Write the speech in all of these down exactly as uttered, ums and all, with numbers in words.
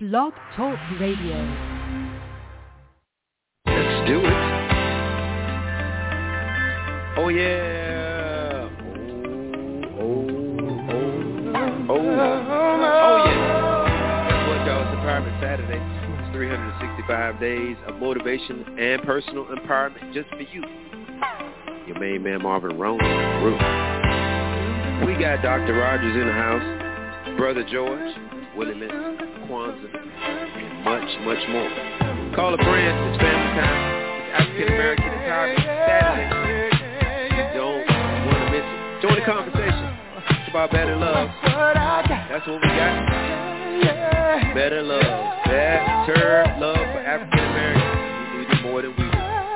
Blog Talk Radio. Let's do it. Oh, yeah. Oh, oh, oh, oh. Oh, yeah. Guess what, y'all? It's Empowerment Saturday. It's three hundred sixty-five days of motivation and personal empowerment just for you. Your main man, Marvin Roan. We got Doctor Rogers in the house, Brother George, Willie Miss, Kwanzaa, and much, much more. Call a friend. It's family time. It's African American Empowerment Saturday. You don't want to miss it. Join the conversation. It's about better love. That's what we got. Better love. Better love for African Americans. We need it more than we do.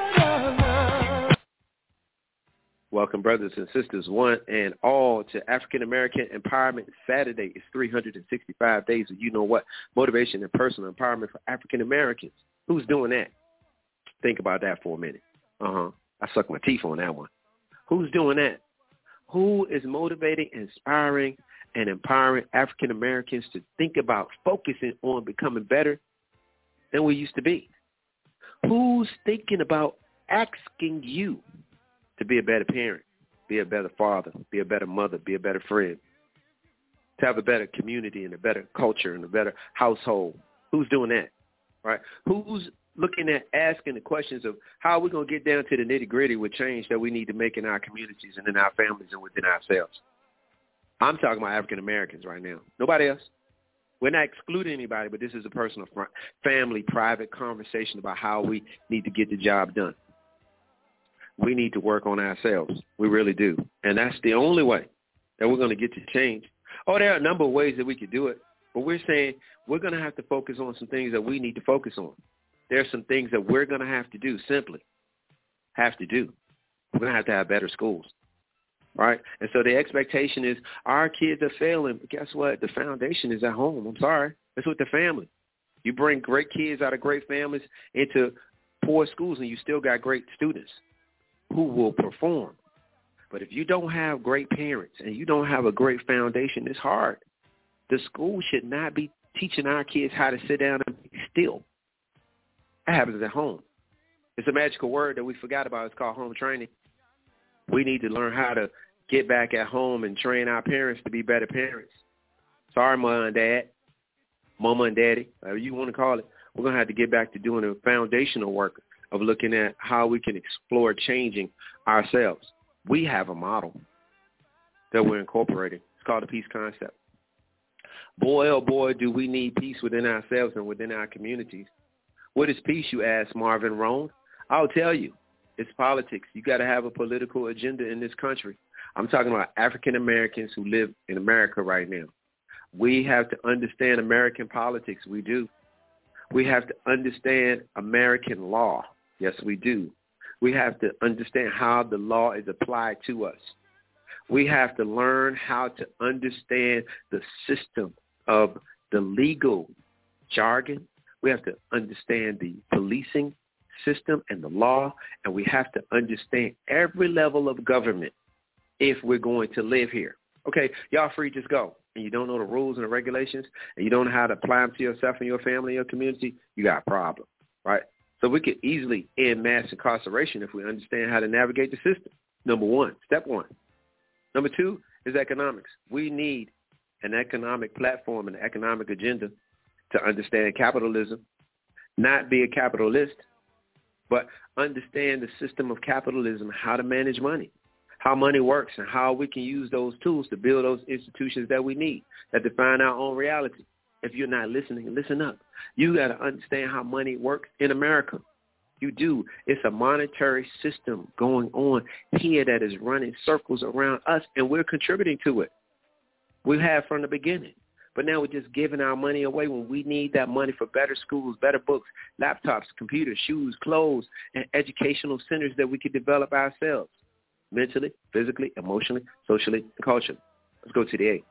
Welcome, brothers and sisters, one and all, to African American Empowerment Saturday. It's three hundred sixty-five days of you know what, motivation and personal empowerment for African Americans. Who's doing that? Think about that for a minute. Uh-huh. I sucked my teeth on that one. Who's doing that? Who is motivating, inspiring, and empowering African Americans to think about focusing on becoming better than we used to be? Who's thinking about asking you to be a better parent, be a better father, be a better mother, be a better friend, to have a better community and a better culture and a better household? Who's doing that, right? Who's looking at asking the questions of how are we going to get down to the nitty-gritty with change that we need to make in our communities and in our families and within ourselves? I'm talking about African Americans right now. Nobody else. We're not excluding anybody, but this is a personal, family, private conversation about how we need to get the job done. We need to work on ourselves. We really do. And that's the only way that we're going to get to change. Oh, there are a number of ways that we could do it, but we're saying we're going to have to focus on some things that we need to focus on. There are some things that we're going to have to do, simply have to do. We're going to have to have better schools, right? And so the expectation is our kids are failing, but guess what? The foundation is at home. I'm sorry. It's with the family. You bring great kids out of great families into poor schools, and you still got great students who will perform. But if you don't have great parents and you don't have a great foundation, it's hard. The school should not be teaching our kids how to sit down and be still. That happens at home. It's a magical word that we forgot about. It's called home training. We need to learn how to get back at home and train our parents to be better parents. Sorry, mom and dad, mama and daddy, whatever you want to call it. We're going to have to get back to doing the foundational work of looking at how we can explore changing ourselves. We have a model that we're incorporating. It's called the peace concept. Boy, oh boy, do we need peace within ourselves and within our communities. What is peace, you ask, Marvin Roan? I'll tell you. It's politics. You got to have a political agenda in this country. I'm talking about African Americans who live in America right now. We have to understand American politics. We do. We have to understand American law. Yes, we do. We have to understand how the law is applied to us. We have to learn how to understand the system of the legal jargon. We have to understand the policing system and the law, and we have to understand every level of government if we're going to live here. Okay, y'all free, just go. And you don't know the rules and the regulations, and you don't know how to apply them to yourself and your family, your community, you got a problem, right? So we could easily end mass incarceration if we understand how to navigate the system. Number one, step one. Number two is economics. We need an economic platform and an economic agenda to understand capitalism, not be a capitalist, but understand the system of capitalism, how to manage money, how money works, and how we can use those tools to build those institutions that we need, that define our own reality. If you're not listening, listen up. You got to understand how money works in America. You do. It's a monetary system going on here that is running circles around us, and we're contributing to it. We have from the beginning. But now we're just giving our money away when we need that money for better schools, better books, laptops, computers, shoes, clothes, and educational centers that we could develop ourselves, mentally, physically, emotionally, socially, and culturally. Let's go to the A.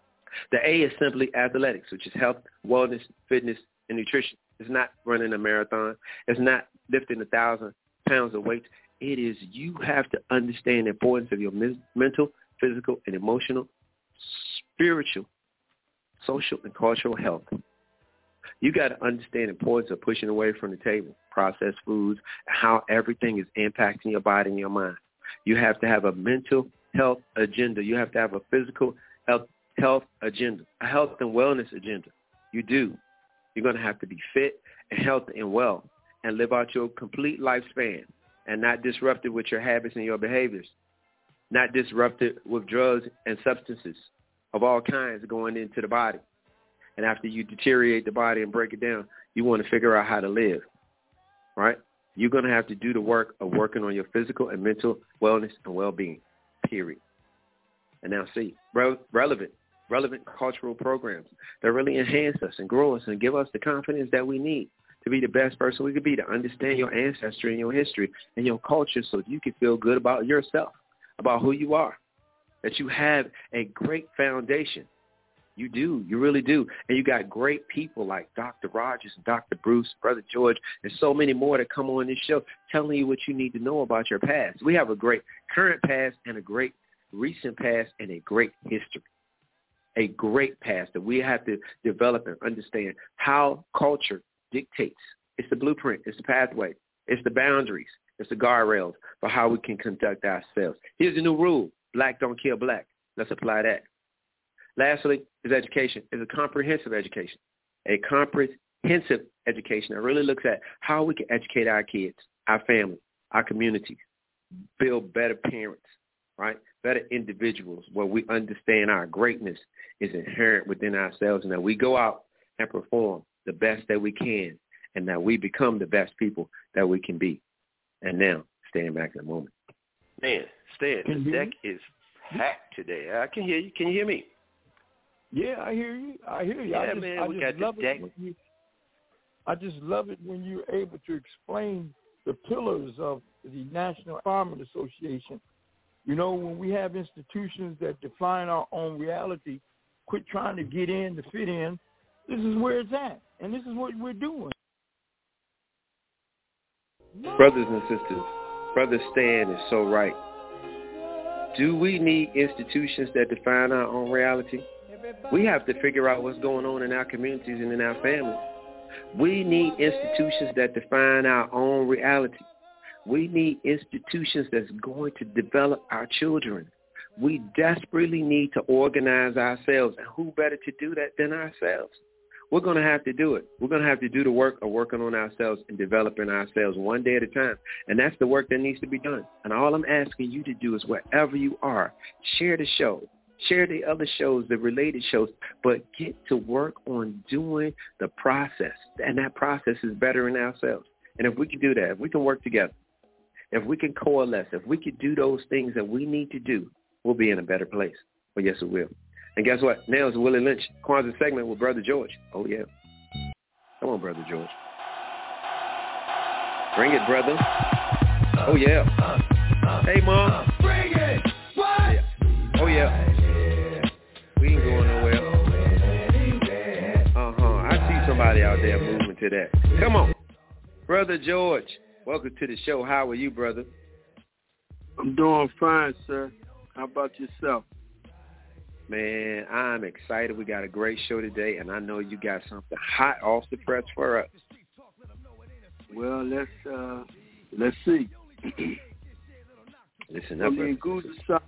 The A is simply athletics, which is health, wellness, fitness, and nutrition. It's not running a marathon. It's not lifting a thousand pounds of weight. It is you have to understand the importance of your mental, physical, and emotional, spiritual, social, and cultural health. You got to understand the importance of pushing away from the table, processed foods, how everything is impacting your body and your mind. You have to have a mental health agenda. You have to have a physical health, health agenda, a health and wellness agenda. You do. You're going to have to be fit and healthy and well and live out your complete lifespan and not disrupted with your habits and your behaviors, not disrupted with drugs and substances of all kinds going into the body. And after you deteriorate the body and break it down, you want to figure out how to live, right? You're going to have to do the work of working on your physical and mental wellness and well-being, period. And now see, re- relevant, relevant cultural programs that really enhance us and grow us and give us the confidence that we need to be the best person we could be, to understand your ancestry and your history and your culture so you can feel good about yourself, about who you are, that you have a great foundation. You do. You really do. And you got great people like Doctor Rogers and Doctor Bruce, Brother George, and so many more that come on this show telling you what you need to know about your past. We have a great current past and a great recent past and a great history, a great past that we have to develop and understand how culture dictates. It's the blueprint. It's the pathway. It's the boundaries. It's the guardrails for how we can conduct ourselves. Here's the new rule. Black don't kill black. Let's apply that. Lastly, is education. It's a comprehensive education, a comprehensive education that really looks at how we can educate our kids, our family, our communities, build better parents, right? Better individuals where we understand our greatness is inherent within ourselves and that we go out and perform the best that we can and that we become the best people that we can be. And now, stand back in a moment. Man, Stan, the deck is packed today. I can hear you. Can you hear me? Yeah, I hear you. I hear you. Yeah, I just, man, I we just got love this it deck. when you, I just love it when you're able to explain the pillars of the National Firemen Association. You know, when we have institutions that define our own reality, quit trying to get in to fit in, this is where it's at, and this is what we're doing. Brothers and sisters, Brother Stan is so right. Do we need institutions that define our own reality? We have to figure out what's going on in our communities and in our families. We need institutions that define our own reality. We need institutions that's going to develop our children. We desperately need to organize ourselves, and who better to do that than ourselves? We're going to have to do it. We're going to have to do the work of working on ourselves and developing ourselves one day at a time. And that's the work that needs to be done. And all I'm asking you to do is wherever you are, share the show, share the other shows, the related shows, but get to work on doing the process. And that process is bettering ourselves. And if we can do that, if we can work together, if we can coalesce, if we can do those things that we need to do, we'll be in a better place. Well, yes, we will. And guess what? Now it's Willie Lynch, Kwanzaa segment with Brother George. Oh, yeah. Come on, Brother George. Bring it, brother. Oh, yeah. Hey, Mom. Bring it. What? Yeah. Oh, yeah. We ain't going nowhere. Uh-huh. I see somebody out there moving to that. Come on. Brother George, welcome to the show. How are you, brother? I'm doing fine, sir. How about yourself? Man, I'm excited. We got a great show today, and I know you got something hot off the press for us. Well, let's uh, let's see. Listen up, the brother.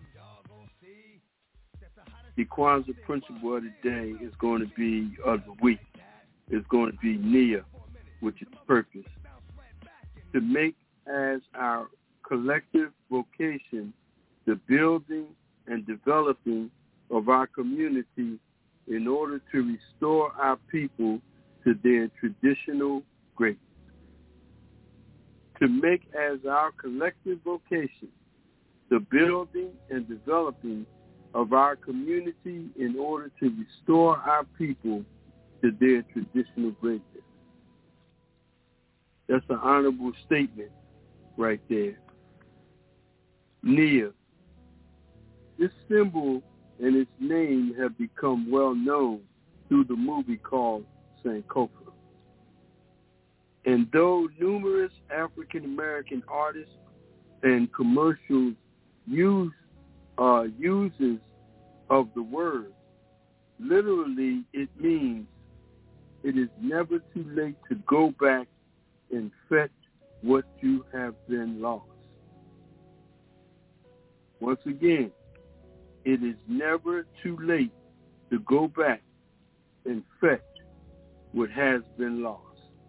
The Kwanzaa principle of the day is going to be, of the week, is going to be Nia, which is purpose. To make as our collective vocation the building and developing of our community in order to restore our people to their traditional greatness. To make as our collective vocation the building and developing of our community in order to restore our people to their traditional greatness. That's an honorable statement right there. Nia. This symbol and its name have become well known through the movie called Sankofa. And though numerous African-American artists and commercials use uh, uses of the word, literally it means it is never too late to go back and fetch what you have been lost. Once again, it is never too late to go back and fetch what has been lost.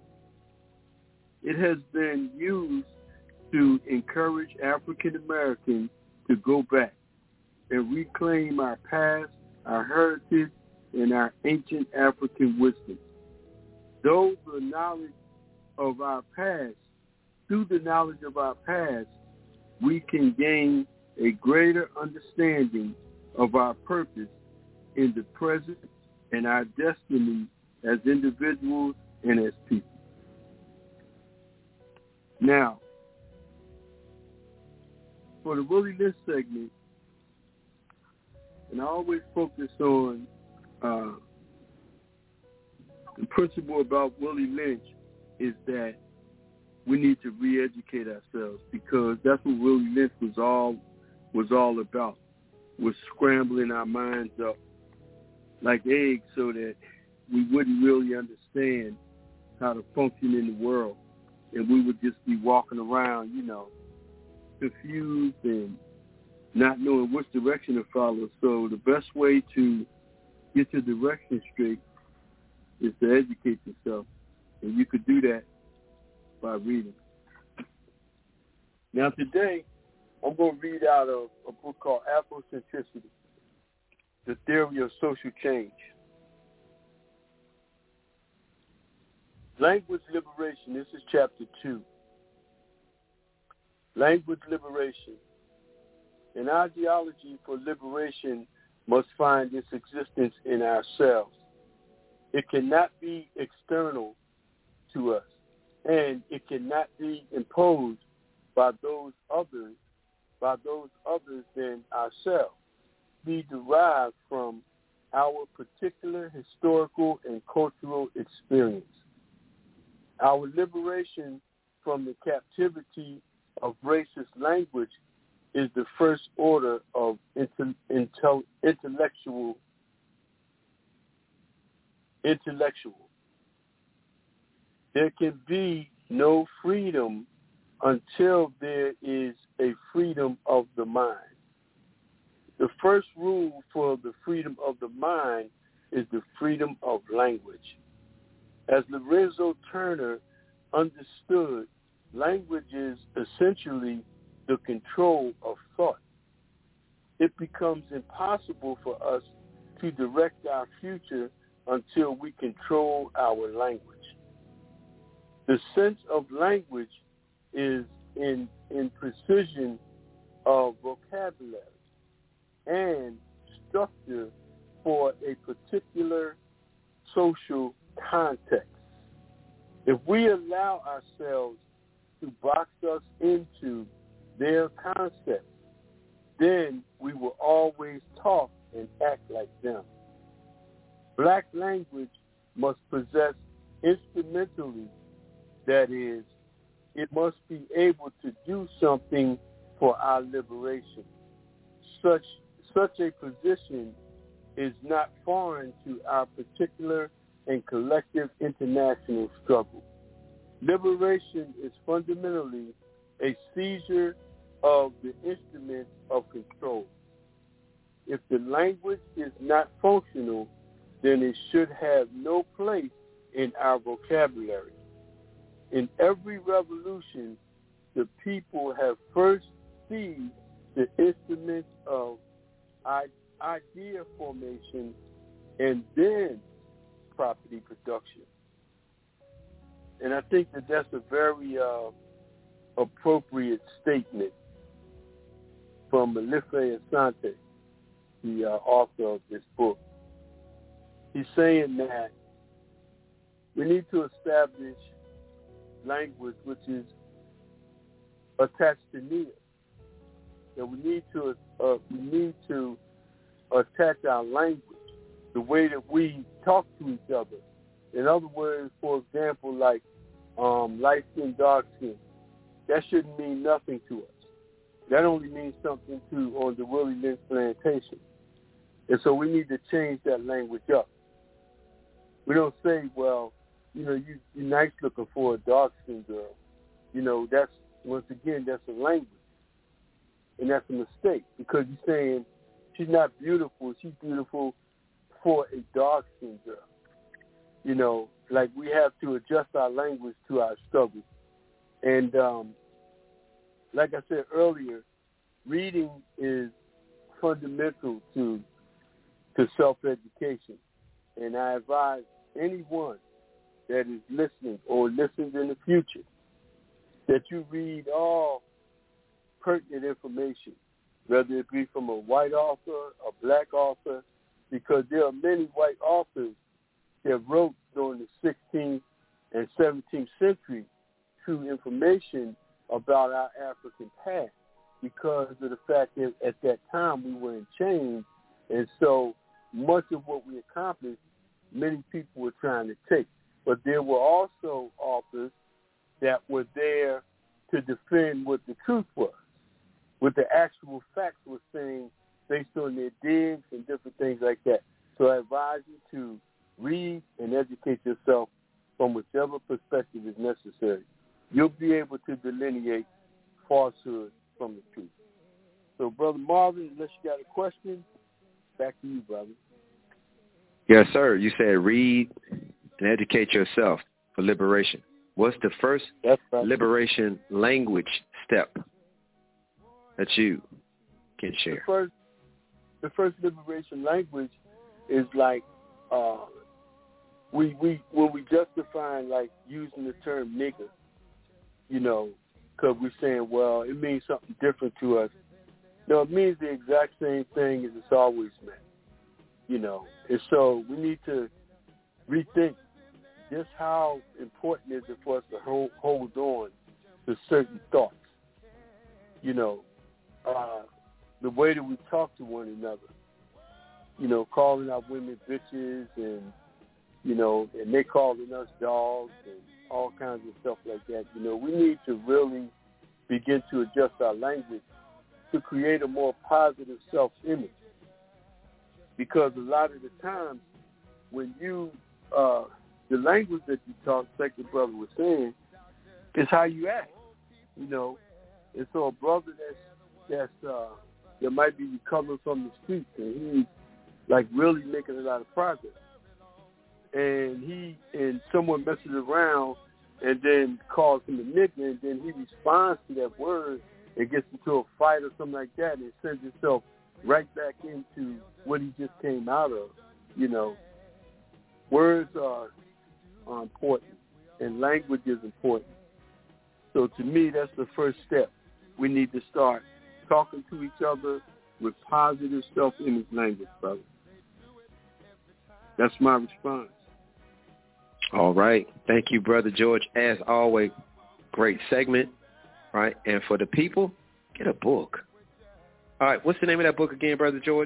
It has been used to encourage African Americans to go back and reclaim our past, our heritage, and our ancient African wisdom. Through the knowledge of our past, through the knowledge of our past, we can gain a greater understanding of our purpose in the present and our destiny as individuals and as people. Now, for the Willie Lynch segment, and I always focus on uh, the principle about Willie Lynch is that we need to re-educate ourselves, because that's what Willie Lynch was all was all about, was scrambling our minds up like eggs so that we wouldn't really understand how to function in the world, and we would just be walking around, you know, confused and not knowing which direction to follow. So the best way to get your direction straight is to educate yourself, and you could do that by reading. Now today, I'm going to read out of a book called Afrocentricity, The Theory of Social Change. Language liberation. This is chapter two. Language liberation. An ideology for liberation must find its existence in ourselves. It cannot be external to us, and it cannot be imposed by those others, by those others than ourselves. Be derived from our particular historical and cultural experience. Our liberation from the captivity of racist language is the first order of inter, intel, intellectual intellectual. There can be no freedom until there is a freedom of the mind. The first rule for the freedom of the mind is the freedom of language. As Lorenzo Turner understood, language is essentially the control of thought. It becomes impossible for us to direct our future until we control our language. The sense of language is in, in precision of vocabulary and structure for a particular social context. If we allow ourselves to box us into their concepts, then we will always talk and act like them. Black language must possess instrumentally, that is, it must be able to do something for our liberation. Such, such a position is not foreign to our particular and collective international struggle. Liberation is fundamentally a seizure of the instruments of control. If the language is not functional, then it should have no place in our vocabulary. In every revolution, the people have first seized the instruments of idea formation and then property production. And I think that that's a very uh, appropriate statement from Malife Asante, the uh, author of this book. He's saying that we need to establish language which is attached to Nia. That we need to uh, we need to attach our language, the way that we talk to each other. In other words, for example, like um, light skin, dark skin, that shouldn't mean nothing to us. That only means something to on the Willie Lynch plantation. And so we need to change that language up. We don't say, well, you know, you, you're nice looking for a dark-skinned girl. You know, that's, once again, that's a language. And that's a mistake because you're saying she's not beautiful. She's beautiful for a dark-skinned girl. You know, like we have to adjust our language to our struggles. And um, like I said earlier, reading is fundamental to to self-education. And I advise anyone that is listening or listens in the future that you read all pertinent information, whether it be from a white author, a black author, because there are many white authors that wrote during the sixteenth and seventeenth century true information about our African past because of the fact that at that time we were in chains, and so much of what we accomplished, many people were trying to take. But there were also authors that were there to defend what the truth was, what the actual facts were saying based on their digs and different things like that. So I advise you to read and educate yourself from whichever perspective is necessary. You'll be able to delineate falsehood from the truth. So, Brother Marvin, unless you got a question, back to you, brother. Yes, sir. You said read and educate yourself for liberation. What's the first That's right. liberation language step that you can share? The first, the first liberation language is like uh, we we when we justify like using the term nigger, you know, because we're saying, well, it means something different to us. No, it means the exact same thing as it's always meant, you know. And so we need to rethink just how important is it for us to hold, hold on to certain thoughts, you know, uh, the way that we talk to one another, you know, calling our women bitches and, you know, and they calling us dogs and all kinds of stuff like that. You know, we need to really begin to adjust our language to create a more positive self-image. Because a lot of the times when you, uh, the language that you talk, like the brother was saying, is how you act, you know. And so a brother that's, that's uh, that might be recovering from the streets and he's like really making a lot of progress. And he, and someone messes around and then calls him a nigger, and then he responds to that word and gets into a fight or something like that and sends himself right back into what he just came out of. You know, words are, are important and language is important. So to me, that's the first step. We need to start talking to each other with positive self-image language, brother. That's my response. All right. Thank you, Brother George. As always, great segment, right? And for the people, get a book. All right. What's the name of that book again, Brother George?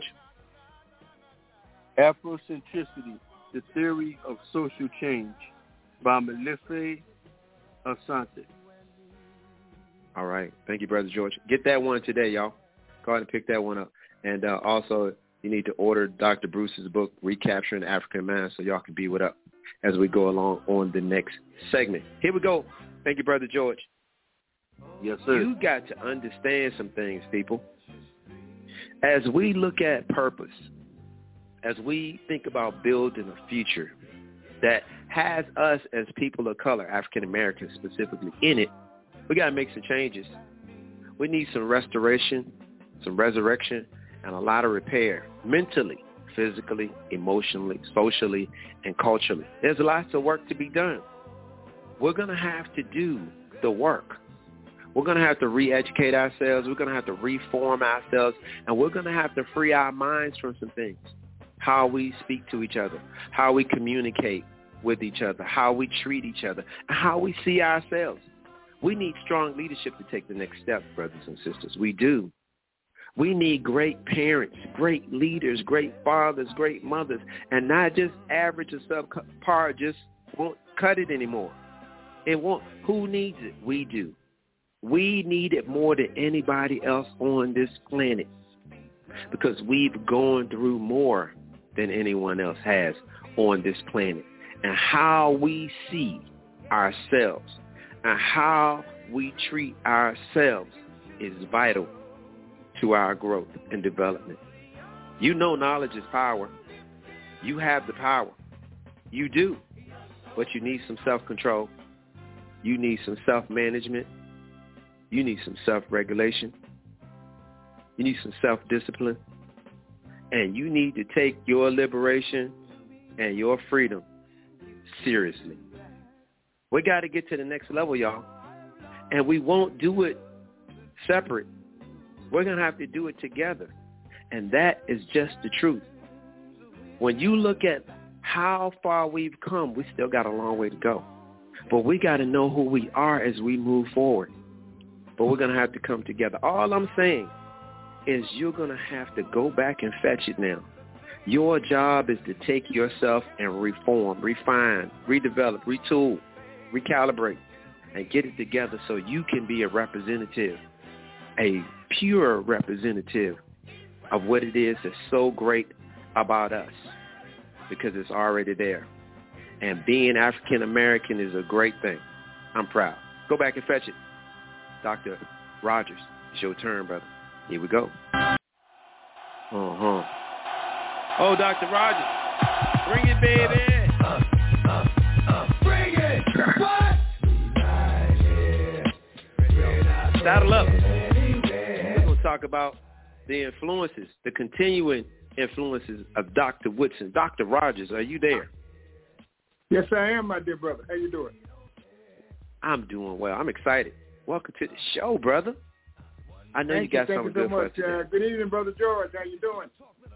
Afrocentricity, The Theory of Social Change by Malife Asante. All right. Thank you, Brother George. Get that one today, y'all. Go ahead and pick that one up. And uh, also, you need to order Doctor Bruce's book, Recapturing the African Man, so y'all can be with us as we go along on the next segment. Here we go. Thank you, Brother George. Yes, sir. You got to understand some things, people. As we look at purpose, as we think about building a future that has us as people of color, African Americans specifically, in it, we got to make some changes. We need some restoration, some resurrection, and a lot of repair mentally, physically, emotionally, socially, and culturally. There's lots of work to be done. We're going to have to do the work. We're going to have to re-educate ourselves. We're going to have to reform ourselves. And we're going to have to free our minds from some things. How we speak to each other, how we communicate with each other, how we treat each other, and how we see ourselves. We need strong leadership to take the next step, brothers and sisters. We do. We need great parents, great leaders, great fathers, great mothers, and not just average or subpar, just won't cut it anymore. It won't. Who needs it? We do. We need it more than anybody else on this planet because we've gone through more than anyone else has on this planet. and how we see ourselves and how we treat ourselves is vital to our growth and development. You know knowledge is power. You have the power. You do. But you need some self-control. You need some self-management. You need some self-regulation. You need some self-discipline. And you need to take your liberation and your freedom seriously. We got to get to the next level, y'all. And we won't do it separate. We're going to have to do it together. And that is just the truth. When you look at how far we've come, we still got a long way to go. But we got to know who we are as we move forward. But we're going to have to come together. All I'm saying is you're going to have to go back and fetch it now. Your job is to take yourself and reform, refine, redevelop, retool, recalibrate, and get it together so you can be a representative, a pure representative of what it is that's so great about us, because it's already there. And being African American is a great thing. I'm proud. Go back and fetch it. Doctor Rogers, it's your turn, brother. Here we go. Uh-huh. Oh, Doctor Rogers, bring it, baby. Uh, uh, uh, bring it. What? Saddle up. We're going to talk about the influences, the continuing influences of Doctor Woodson. Doctor Rogers, are you there? Yes, I am, my dear brother. How you doing? I'm doing well. I'm excited. Welcome to the show, brother. I know Thank you got you, something you so good for us today. Uh, good evening, Brother George. How you doing?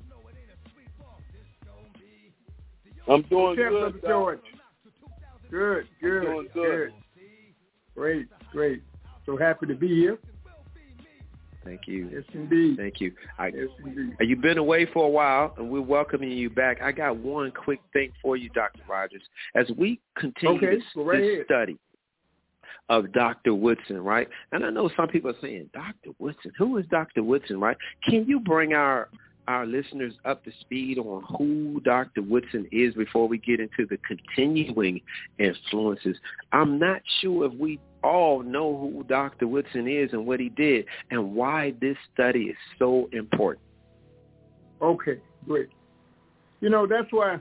I'm doing What's up, good, Brother George? Good, good, doing good. good. Great, great. So happy to be here. Thank you. Yes, indeed. Thank you. I, yes, indeed. You've been away for a while, and we're welcoming you back. I got one quick thing for you, Doctor Rogers. As we continue okay, this, right this ahead. study of Doctor Woodson, right? And I know some people are saying, Doctor Woodson, who is Doctor Woodson, right? Can you bring our our listeners up to speed on who Doctor Woodson is before we get into the continuing influences? I'm not sure if we all know who Doctor Woodson is and what he did and why this study is so important. Okay, great. You know, that's why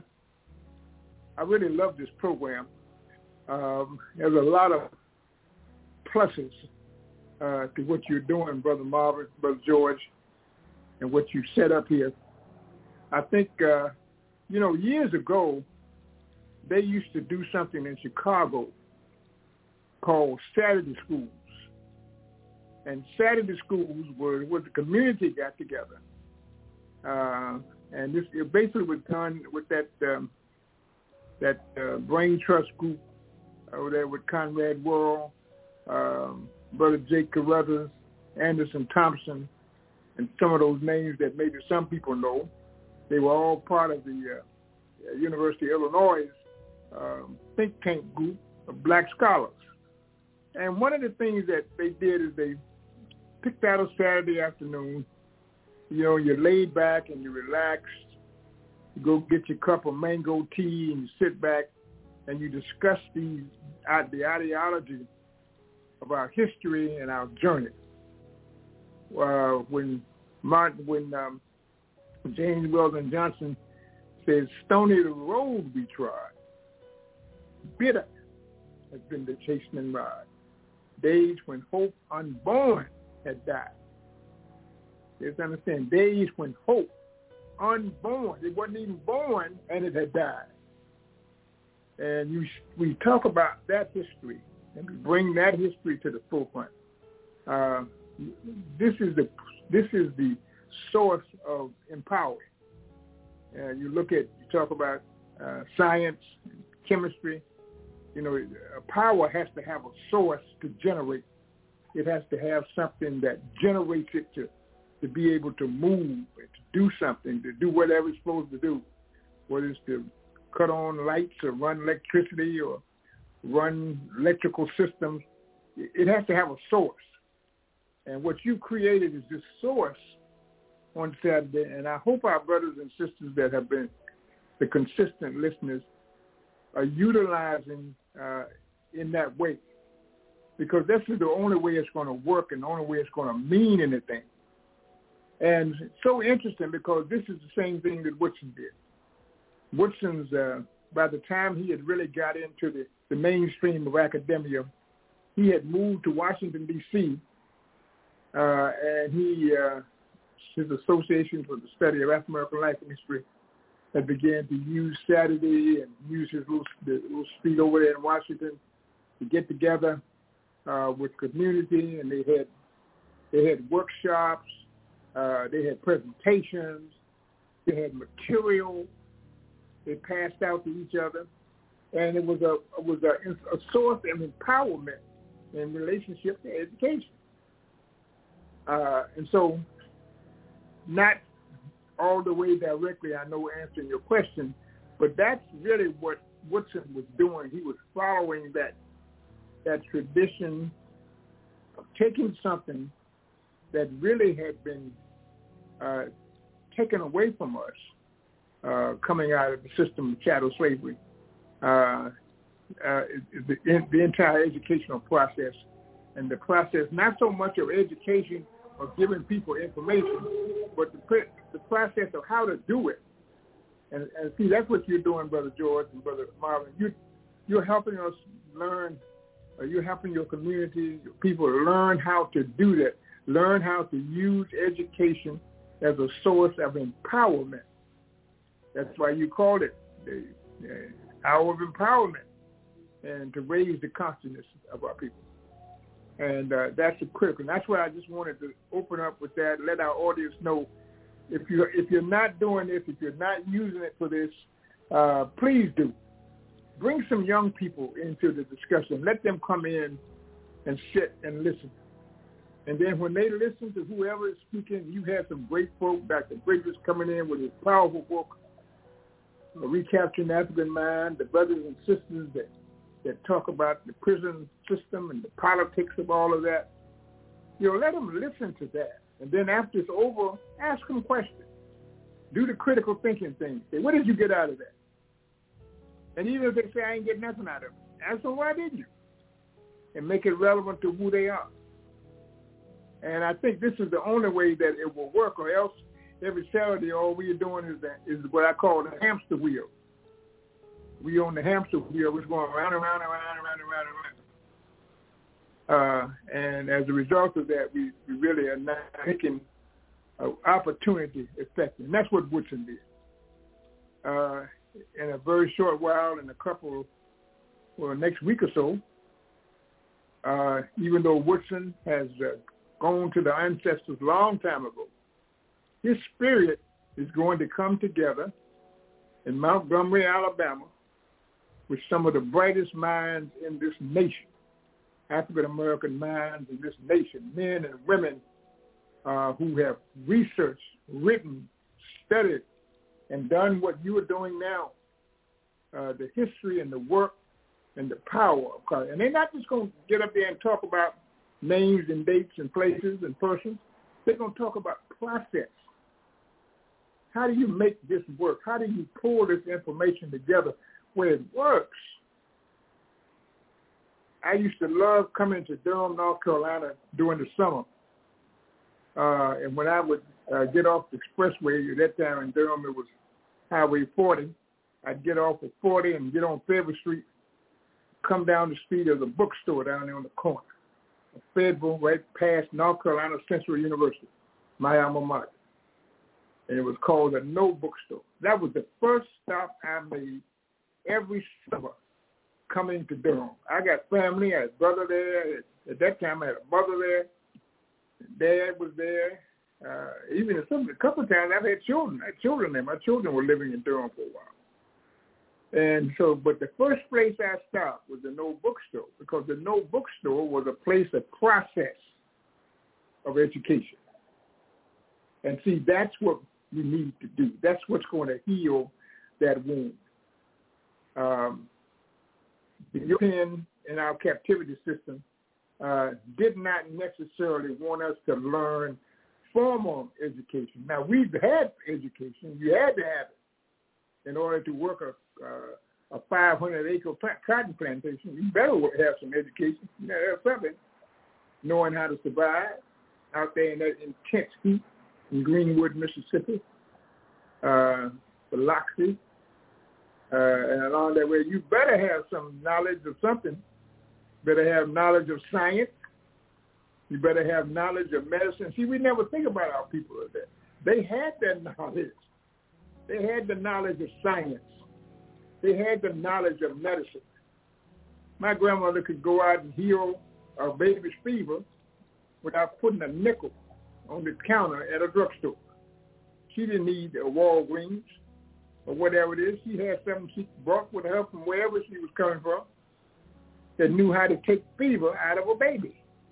I really love this program. Um, there's a lot of pluses uh, to what you're doing, Brother Marvin, Brother George, and what you set up here. I think, uh, you know, years ago, they used to do something in Chicago called Saturday schools. And Saturday schools were where the community got together. Uh, and this it basically was done with that um, that uh, Brain Trust group over there with Conrad Worrell, um, Brother Jake Carruthers, Anderson Thompson, and some of those names that maybe some people know. They were all part of the uh, University of Illinois um, think tank group of black scholars. And one of the things that they did is they picked out a Saturday afternoon. You know, you're laid back and you're relaxed. You go get your cup of mango tea and you sit back and you discuss these, uh, the ideology of our history and our journey. Uh, when Martin, when um, James Weldon Johnson says, "Stony the road we trod, bitter has been the chastening rod. Days when hope unborn had died." You understand? Days when hope unborn, it wasn't even born, and it had died. And you, we talk about that history, and we bring that history to the forefront. Uh, this is the this is the source of empowering. Uh, you look at, you talk about uh, science, chemistry. You know, power has to have a source to generate. It has to have something that generates it to, to be able to move, to do something, to do whatever it's supposed to do, whether it's to cut on lights or run electricity or run electrical systems. It has to have a source. And what you created is this source on Saturday. And I hope our brothers and sisters that have been the consistent listeners are utilizing uh, in that way, because this is the only way it's going to work and the only way it's going to mean anything. And it's so interesting because this is the same thing that Woodson did. Woodson's, uh, by the time he had really got into the, the mainstream of academia, he had moved to Washington, D C, uh, and he, uh, his association for the study of African American life and history had began to use Saturday and use his little, the little street over there in Washington to get together uh, with community, and they had they had workshops, uh, they had presentations, they had material they passed out to each other, and it was a it was a, a source of empowerment in relationship to education. Uh, and so, not all the way directly, I know, answering your question, but that's really what Woodson was doing. He was following that that tradition of taking something that really had been uh, taken away from us, uh, coming out of the system of chattel slavery, uh, uh, the, the entire educational process, and the process, not so much of education of giving people information, but the, the process of how to do it. And, and see, that's what you're doing, Brother George and Brother Marvin. You, you're helping us learn, or you're helping your community, your people learn how to do that, learn how to use education as a source of empowerment. That's why you called it the, the hour of empowerment, and to raise the consciousness of our people. And uh, that's a critical. And that's why I just wanted to open up with that, let our audience know, if you're, if you're not doing this, if you're not using it for this, uh, please do. Bring some young people into the discussion. Let them come in and sit and listen. And then when they listen to whoever is speaking, you have some great folk, Doctor Bridges coming in with his powerful book, Recapturing the African Mind, the brothers and sisters that, that talk about the prison system and the politics of all of that. You know, let them listen to that. And then after it's over, ask them questions. Do the critical thinking thing. Say, what did you get out of that? And even if they say, I ain't getting nothing out of it, ask them, why didn't you? And make it relevant to who they are. And I think this is the only way that it will work, or else every Saturday all we are doing is that is what I call the hamster wheel. We on the hamster wheel, which is going around and around and around and around and around and around. Uh, and as a result of that, we, we really are not making uh, opportunity effective. And that's what Woodson did. Uh, in a very short while, in a couple, well, next week or so, uh, even though Woodson has uh, gone to the ancestors a long time ago, his spirit is going to come together in Montgomery, Alabama, with some of the brightest minds in this nation, African-American minds in this nation, men and women uh, who have researched, written, studied, and done what you are doing now, uh, the history and the work and the power of color. And they're not just going to get up there and talk about names and dates and places and persons. They're going to talk about process. How do you make this work? How do you pull this information together where it works? I used to love coming to Durham, North Carolina during the summer. Uh, and when I would uh, get off the expressway, at that time in Durham it was Highway forty, I'd get off at forty and get on Fayetteville Street, come down the street. There's a bookstore down there on the corner, Fayetteville, right past North Carolina Central University, my alma mater. And it was called the No Bookstore. That was the first stop I made every summer coming to Durham. I got family. I had a brother there. At that time, I had a mother there. Dad was there. Uh, even some, a couple of times, I've had children. I had children there. My children were living in Durham for a while. And so, but the first place I stopped was the No Bookstore, because the No Bookstore was a place of process of education. And see, that's what we need to do. That's what's going to heal that wound. Um, the European in our captivity system uh, did not necessarily want us to learn formal education. Now, we've had education. You had to have it in order to work a, uh, a five hundred acre cotton plantation, you better have some education. You better have something, knowing how to survive out there in that intense heat in Greenwood, Mississippi, uh, Biloxi, uh, and along that way. You better have some knowledge of something. Better have knowledge of science. You better have knowledge of medicine. See, we never think about our people like that. They had that knowledge. They had the knowledge of science. They had the knowledge of medicine. My grandmother could go out and heal a baby's fever without putting a nickel on the counter at a drugstore. She didn't need a Walgreens or whatever it is. She had something she brought with her from wherever she was coming from that knew how to take fever out of a baby.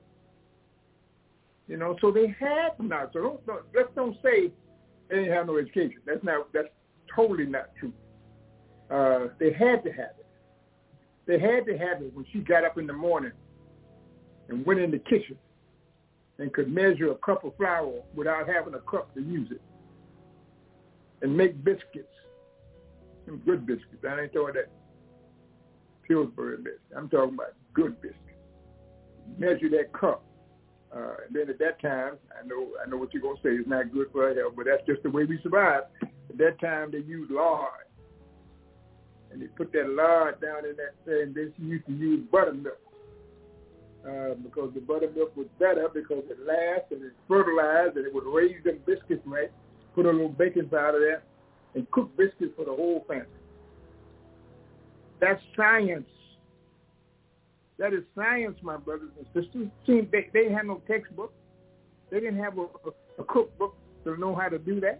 You know, so they had knowledge. So don't, don't, let's don't say they didn't have no education. That's not. That's totally not true. Uh, they had to have it. They had to have it when she got up in the morning and went in the kitchen and could measure a cup of flour without having a cup to use it, and make biscuits, some good biscuits. I ain't talking that Pillsbury biscuit. I'm talking about good biscuits. Measure that cup. Uh, and then at that time, I know I know what you're going to say is not good for our health, but that's just the way we survived. At that time, they used lard. And they put that lard down in that thing. They used to use buttermilk uh, because the buttermilk was better because it lasts and it fertilized and it would raise them biscuits right. Put a little baking powder there and cook biscuits for the whole family. That's science. That is science, my brothers and sisters. See, they, they didn't have no textbook. They didn't have a, a, a cookbook to know how to do that.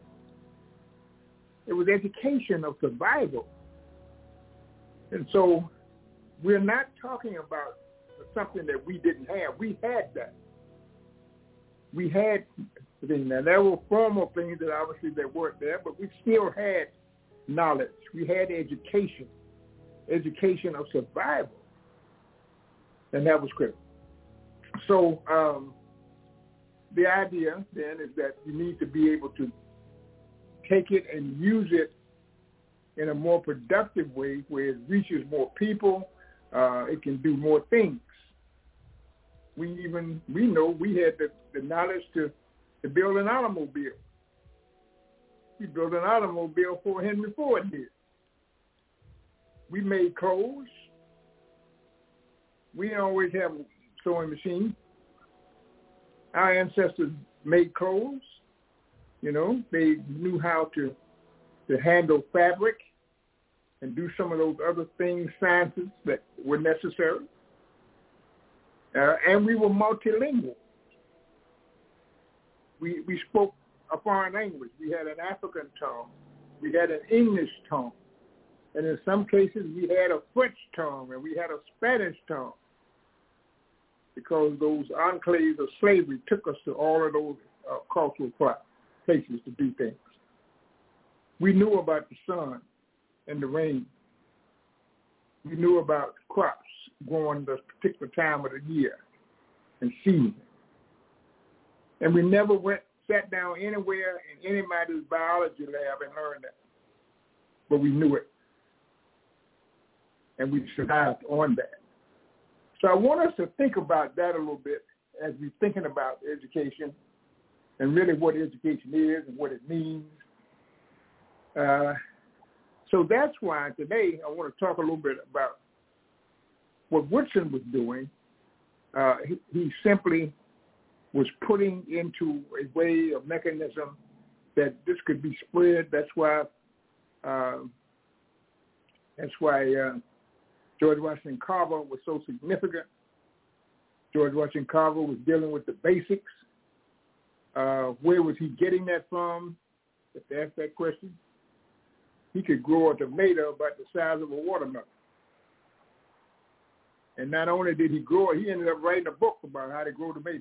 It was education of survival. And so we're not talking about something that we didn't have. We had that. We had things. Now, there were formal things that obviously that weren't there, but we still had knowledge. We had education, education of survival. And that was critical. So um, the idea then is that you need to be able to take it and use it in a more productive way where it reaches more people. Uh, it can do more things. We even, we know we had the, the knowledge to, to build an automobile. We built an automobile before Henry Ford did. We made clothes. We didn't always have a sewing machine. Our ancestors made clothes. You know, they knew how to, to handle fabric and do some of those other things, sciences that were necessary. Uh, and we were multilingual. We we spoke a foreign language. We had an African tongue. We had an English tongue. And in some cases, we had a French tongue and we had a Spanish tongue because those enclaves of slavery took us to all of those uh, cultural places to do things. We knew about the sun and the rain. We knew about crops growing this particular time of the year and season. And we never went, sat down anywhere in anybody's biology lab and learned that. But we knew it. And we survived on that. So I want us to think about that a little bit as we're thinking about education and really what education is and what it means. Uh, so that's why today I want to talk a little bit about what Woodson was doing. Uh, he, he simply was putting into a way, a mechanism that this could be spread. That's why. Uh, that's why. Uh, George Washington Carver was so significant. George Washington Carver was dealing with the basics. Uh, where was he getting that from? If they ask that question, he could grow a tomato about the size of a watermelon. And not only did he grow it, he ended up writing a book about how to grow tomatoes.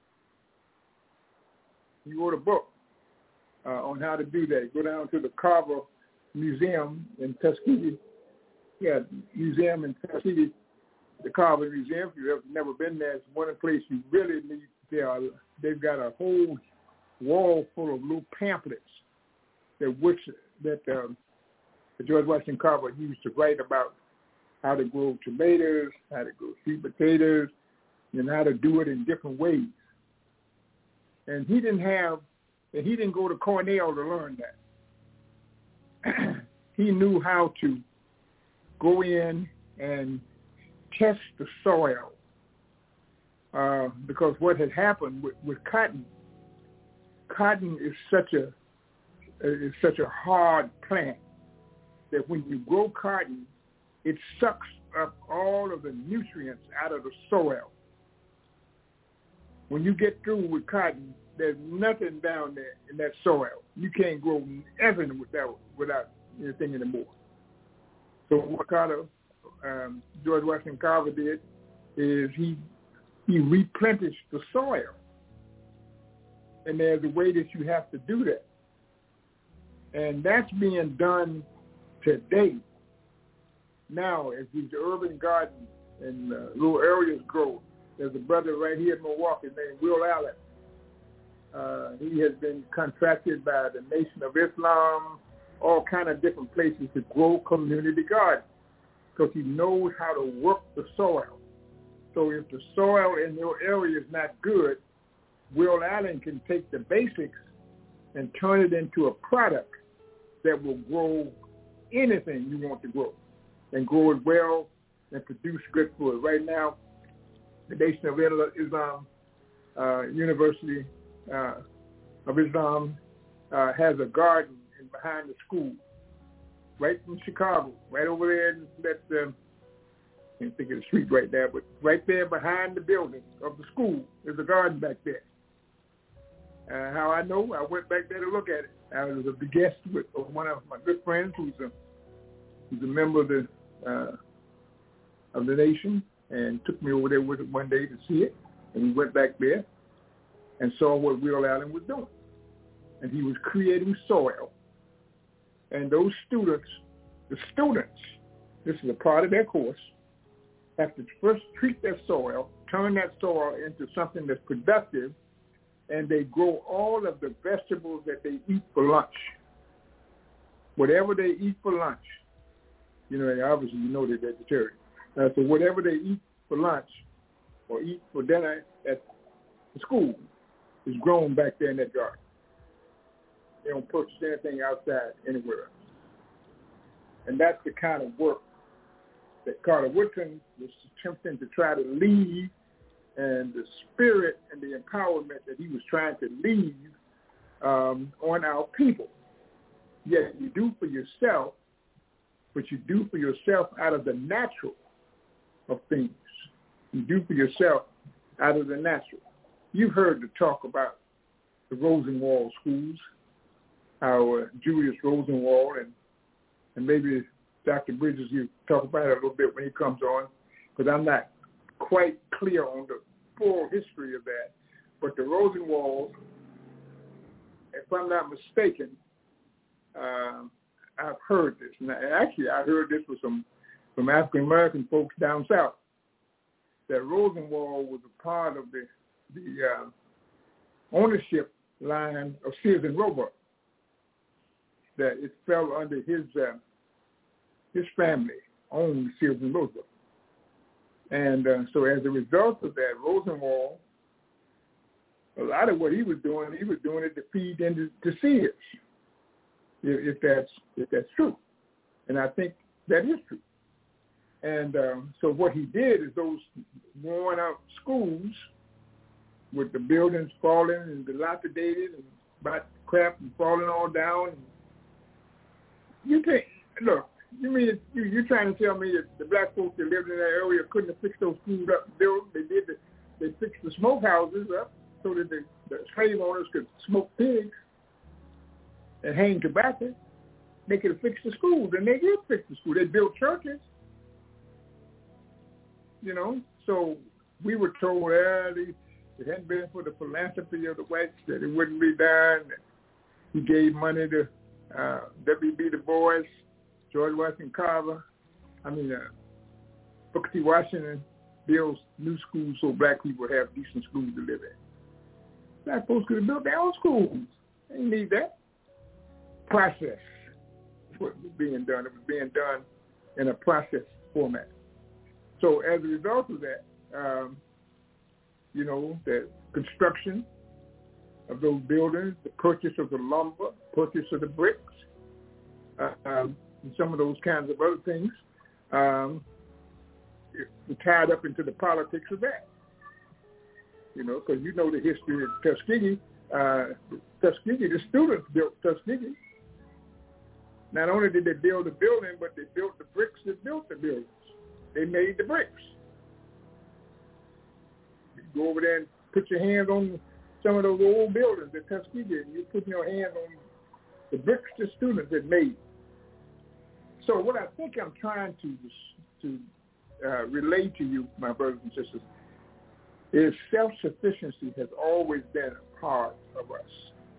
He wrote a book uh, on how to do that. Go down to the Carver Museum in Tuskegee. Yeah, museum in Tuskegee, the Carver Museum. If you've never been there, it's one place you really need. They are, they've got a whole wall full of little pamphlets that which that um, George Washington Carver used to write about how to grow tomatoes, how to grow sweet potatoes, and how to do it in different ways. And he didn't have, and he didn't go to Cornell to learn that. He knew how to go in and test the soil. Uh, because what had happened with, with cotton, cotton is such a is such a hard plant that when you grow cotton, it sucks up all of the nutrients out of the soil. When you get through with cotton, there's nothing down there in that soil. You can't grow anything without without anything anymore. So what Carter, um, George Washington Carver did is he he replenished the soil, and there's a way that you have to do that, and that's being done today. Now, as these urban gardens and uh, little areas grow, there's a brother right here in Milwaukee named Will Allen. Uh, he has been contracted by the Nation of Islam, all kind of different places to grow community gardens because he knows how to work the soil. So if the soil in your area is not good, Will Allen can take the basics and turn it into a product that will grow anything you want to grow and grow it well and produce good food. Right now, the Nation of Islam uh, University uh, of Islam uh, has a garden in behind the school, right in Chicago, right over there in that, uh, I can't think of the street right there, but right there behind the building of the school, there's a garden back there. Uh, how I know, I went back there to look at it. I was a guest with one of my good friends who's a who's a member of the uh, of the nation, and took me over there with it one day to see it. And we went back there and saw what Will Allen was doing. And he was creating soil. And those students, the students, this is a part of their course, have to first treat their soil, turn that soil into something that's productive, and they grow all of the vegetables that they eat for lunch. Whatever they eat for lunch, you know, obviously you know they're vegetarian. Uh, so whatever they eat for lunch or eat for dinner at the school is grown back there in that garden. They don't purchase anything outside anywhere else. And that's the kind of work that Carter Woodson was attempting to try to leave, and the spirit and the empowerment that he was trying to leave um, on our people. Yes, you do for yourself, but you do for yourself out of the natural of things. You do for yourself out of the natural. You've heard the talk about the Rosenwald schools, how uh, Julius Rosenwald, and and maybe Doctor Bridges, you talk about it a little bit when he comes on, because I'm not quite clear on the full history of that. But the Rosenwalds, if I'm not mistaken, uh, I've heard this. And actually, I heard this from some from African-American folks down south, that Rosenwald was a part of the, the uh, ownership line of Sears and Roebuck, that it fell under his uh, his family owned Sears and Roebuck. And uh, so as a result of that, Rosenwald, a lot of what he was doing, he was doing it to feed into to Sears, if, if that's if that's true. And I think that is true. And um, so what he did is those worn out schools with the buildings falling and dilapidated and about crap and falling all down. You can't, look, you mean you, you're trying to tell me that the black folks that lived in that area couldn't have fixed those schools up and built them? They did. The, they fixed the smokehouses up so that the, the slave owners could smoke pigs and hang tobacco. They could have fixed the schools, and they did fix the schools. They built churches. You know, so we were told, well, if it hadn't been for the philanthropy of the whites, that it wouldn't be done. He gave money to uh, W B Du Bois, George Washington Carver, I mean, uh, Booker T. Washington builds new schools so black people have decent schools to live in. Black folks could have built their own schools. They didn't need that process. what was being done. It was being done in a process format. So as a result of that, um, you know, the construction of those buildings, the purchase of the lumber, purchase of the bricks, uh, um, and some of those kinds of other things, um, it, tied up into the politics of that. You know, because you know the history of Tuskegee. Uh, Tuskegee, the students built Tuskegee. Not only did they build the building, but they built the bricks that built the buildings. They made the bricks. You go over there and put your hands on some of those old buildings at Tuskegee, and you're putting your hands on the bricks the students had made. So what I think I'm trying to to uh, relay to you, my brothers and sisters, is self-sufficiency has always been a part of us.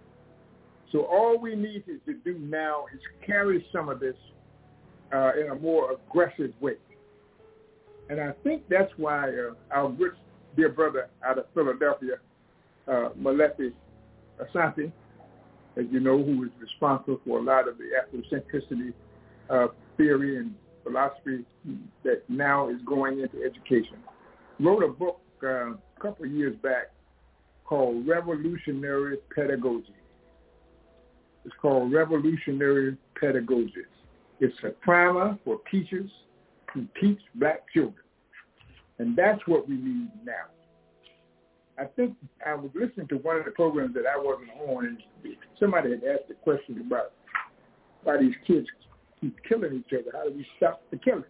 So all we need is to do now is carry some of this uh, in a more aggressive way. And I think that's why uh, our good dear brother out of Philadelphia, uh, Molefi Asante, as you know, who is responsible for a lot of the Afrocentricity uh, theory and philosophy that now is going into education, wrote a book uh, a couple of years back called Revolutionary Pedagogy. It's called Revolutionary Pedagogy. It's a primer for teachers who teach black children. And that's what we need now. I think I was listening to one of the programs that I wasn't on, and somebody had asked a question about why these kids keep killing each other. How do we stop the killing?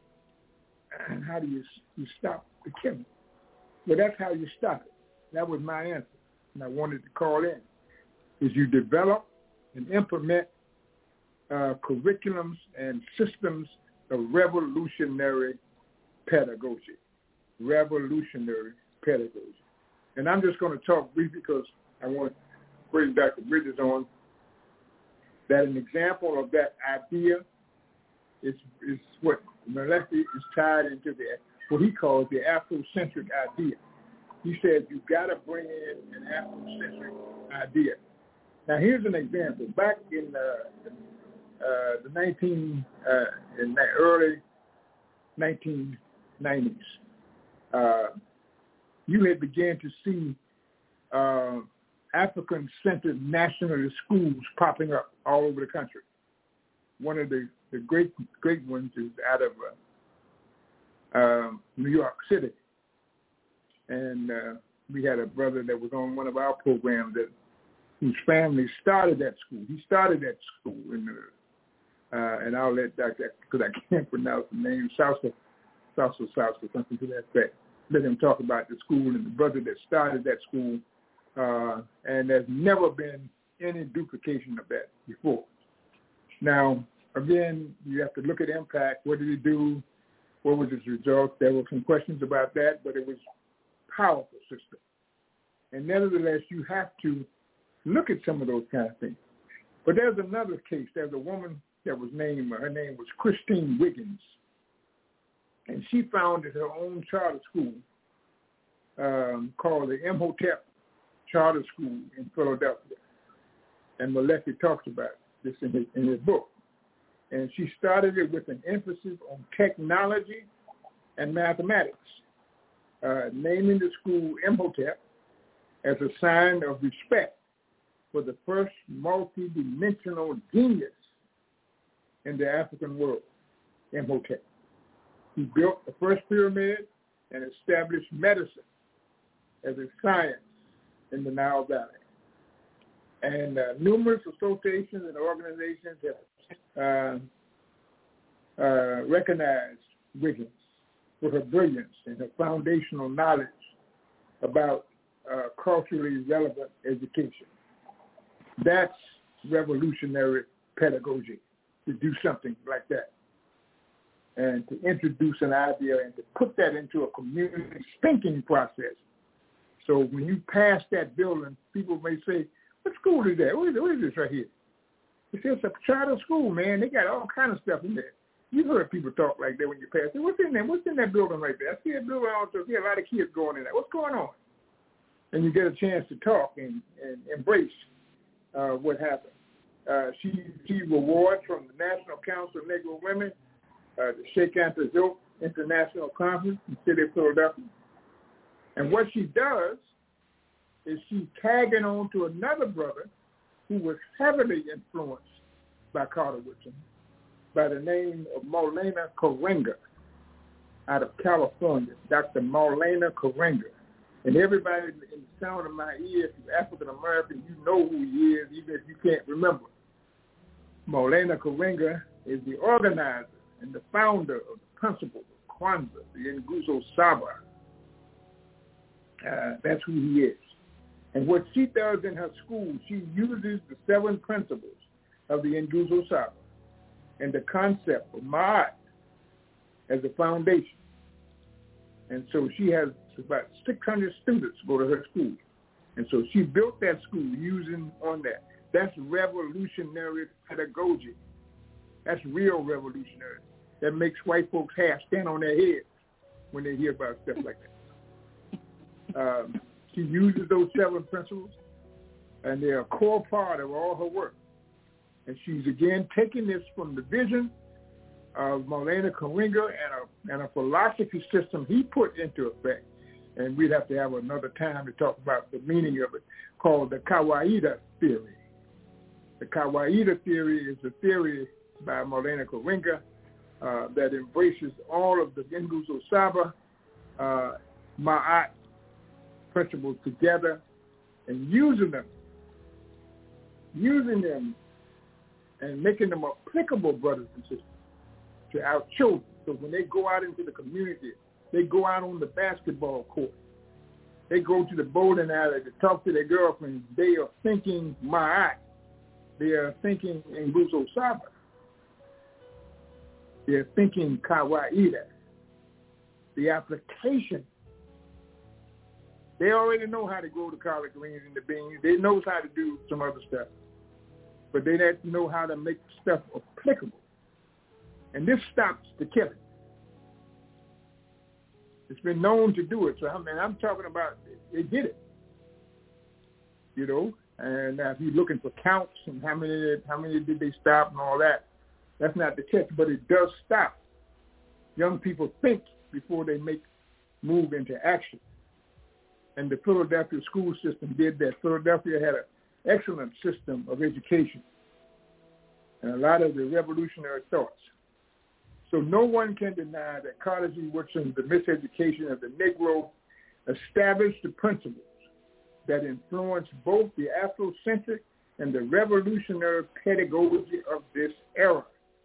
And how do you, you stop the killing? Well, that's how you stop it. That was my answer. And I wanted to call in, is you develop and implement uh, curriculums and systems of revolutionary pedagogy. Revolutionary pedagogy. And I'm just going to talk briefly because I want to bring Doctor Bridges on, that an example of that idea is, is what Molefi is tied into the, what he calls the Afrocentric idea. He said you've got to bring in an Afrocentric idea. Now here's an example. Back in uh, uh, the nineteen uh, in the early nineteen nineties, uh, you had began to see uh, African-centered nationalist schools popping up all over the country. One of the, the great great ones is out of uh, uh, New York City. And uh, we had a brother that was on one of our programs that whose family started that school. He started that school, in the, uh, and I'll let Doctor because I can't pronounce the name, Salsa, Salsa, Salsa, something to that effect. Let him talk about the school and the brother that started that school, uh, and there's never been any duplication of that before. Now, again, you have to look at impact. What did he do? What was his result? There were some questions about that, but it was powerful system. And nevertheless, you have to look at some of those kind of things. But there's another case. There's a woman that was named, her name was Christine Wiggins. And she founded her own charter school um, called the Imhotep Charter School in Philadelphia. And Molefi talks about this in his, in his book. And she started it with an emphasis on technology and mathematics. Uh, naming the school Imhotep as a sign of respect for the first multi-dimensional genius in the African world, Imhotep. He built the first pyramid and established medicine as a science in the Nile Valley. And uh, numerous associations and organizations have uh, uh, recognized Wiggins for her brilliance and her foundational knowledge about uh, culturally relevant education. That's revolutionary pedagogy, to do something like that. And to introduce an idea and to put that into a community thinking process. So when you pass that building, people may say, what school is that? What is, what is this right here? It's just a charter school, man. They got all kind of stuff in there. You've heard people talk like that when you pass it. What's in there? What's in that building right there? I see a building also. I see a lot of kids going in there. What's going on? And you get a chance to talk and, and embrace uh, what happened. Uh, she received awards from the National Council of Negro Women, uh, the Sheikh Anta Diop International Conference in the city of Philadelphia. And what she does is she's tagging on to another brother who was heavily influenced by Carter Woodson by the name of Maulana Karenga out of California, Doctor Maulana Karenga. And everybody in the sound of my ear, if you're African American, you know who he is, even if you can't remember. Maulana Karenga is the organizer and the founder of the principles of Kwanzaa, the Nguzo Saba. Uh, that's who he is. And what she does in her school, she uses the seven principles of the Nguzo Saba and the concept of Ma'at as a foundation. And so she has about six hundred students go to her school. And so she built that school using on that. That's revolutionary pedagogy. That's real revolutionary. That makes white folks' hair stand on their heads when they hear about stuff like that. Um, she uses those seven principles, and they're a core part of all her work. And she's, again, taking this from the vision of Maulana Karenga and a, and a philosophy system he put into effect. And we'd have to have another time to talk about the meaning of it, called the Kawaida theory. The Kawaida theory is a theory by Maulana Karenga uh, that embraces all of the Nguzo Saba, uh, Ma'at principles together and using them, using them and making them applicable, brothers and sisters, to our children. So when they go out into the community, they go out on the basketball court, they go to the bowling alley to talk to their girlfriends, they are thinking Ma'at. They are thinking Nguzo Saba. They are thinking Kawaida. The application. They already know how to grow the collard greens and the beans. They know how to do some other stuff. But they have to know how to make stuff applicable. And this stops the killing. It's been known to do it. So I mean, I'm talking about they did it. You know, and now if you're looking for counts and how many how many did they stop and all that, that's not the test, but it does stop. Young people think before they make move into action. And the Philadelphia school system did that. Philadelphia had an excellent system of education and a lot of the revolutionary thoughts. So no one can deny that Carter G. Woodson, the miseducation of the Negro, established the principles that influenced both the Afrocentric and the revolutionary pedagogy of this era.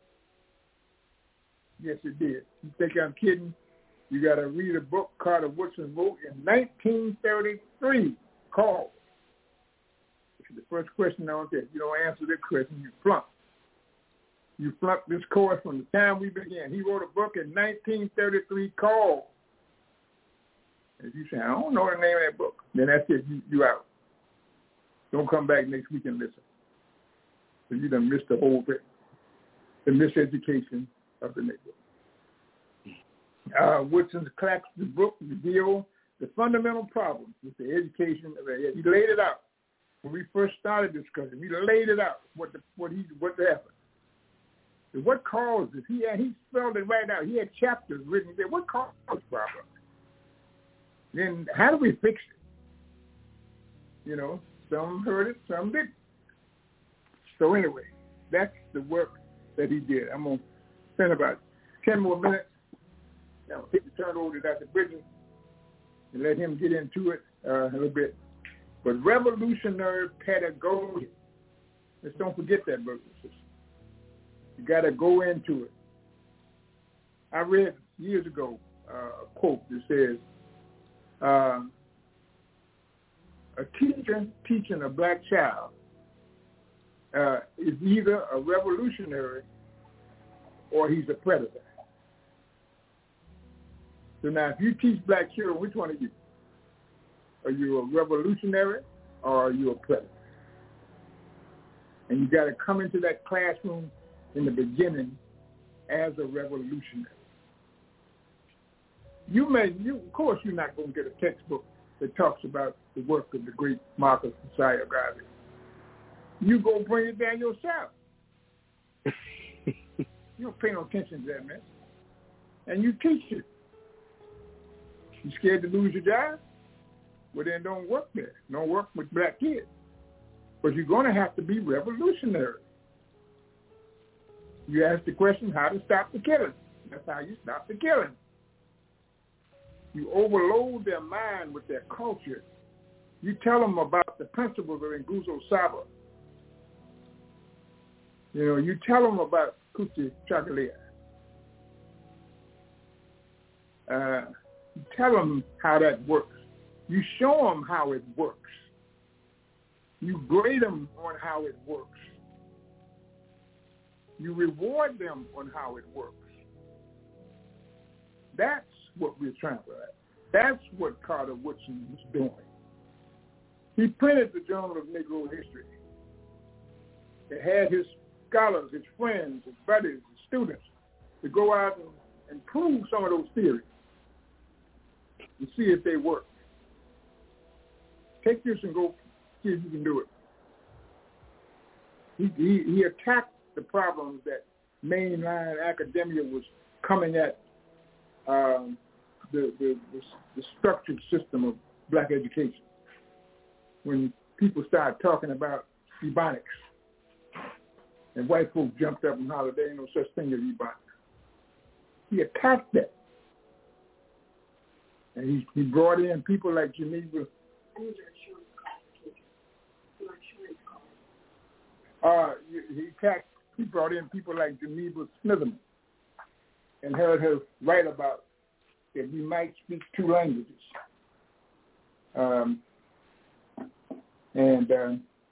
Yes, it did. You think I'm kidding? You got to read a book Carter Woodson wrote in nineteen thirty-three called, which is the first question I want to ask. You don't answer this question, you flunk. You flunked this course from the time we began. He wrote a book in nineteen thirty-three called, and if you say, I don't know the name of that book, then that's it, you, you out. Don't come back next week and listen. So you done missed the whole thing, the miseducation of the Negro. Uh, Woodson's Clacks, the book, revealed the fundamental problems with the education of the He laid it out. When we first started discussing, he laid it out, what the, what he, what happened. And what caused it? He had, he spelled it right out. He had chapters written there. What caused this problem? Then how do we fix it? You know, some heard it, some didn't. So anyway, that's the work that he did. I'm going to spend about ten more minutes. Now, hit the turn over to Doctor Bridges and let him get into it uh, a little bit. But revolutionary pedagogy, let's don't forget that, brothers and sisters. You got to go into it. I read years ago uh, a quote that says, uh, a teacher teaching a black child uh, is either a revolutionary or he's a predator. So now if you teach black children, which one are you? Are you a revolutionary or are you a predator? And you got to come into that classroom in the beginning as a revolutionary. You may, you, of course you're not going to get a textbook that talks about the work of the great Marcus Messiah Garvey. You go bring it down yourself. You don't pay no attention to that, man. And you teach it. You scared to lose your job? Well, then don't work there. Don't work with black kids. But you're going to have to be revolutionary. You ask the question, how to stop the killing. That's how you stop the killing. You overload their mind with their culture. You tell them about the principles of Nguzo Saba. You know, you tell them about Kuti Chagalia. Uh, you tell them how that works. You show them how it works. You grade them on how it works. You reward them on how it works. That's what we're trying to do. That's what Carter Woodson was doing. He printed the Journal of Negro History. It had his scholars, his friends, his buddies, his students to go out and, and prove some of those theories and see if they work. Take this and go see if you can do it. He, he, he attacked the problems that mainline academia was coming at um, the, the, the, the structured system of black education. When people started talking about Ebonics, and white folks jumped up and hollered, there ain't no such thing as Ebonics. He attacked that. And he, he brought in people like Geneva. Uh, he attacked, he brought in people like Geneva Smitherman and heard her write about that we might speak two languages. Um, and uh,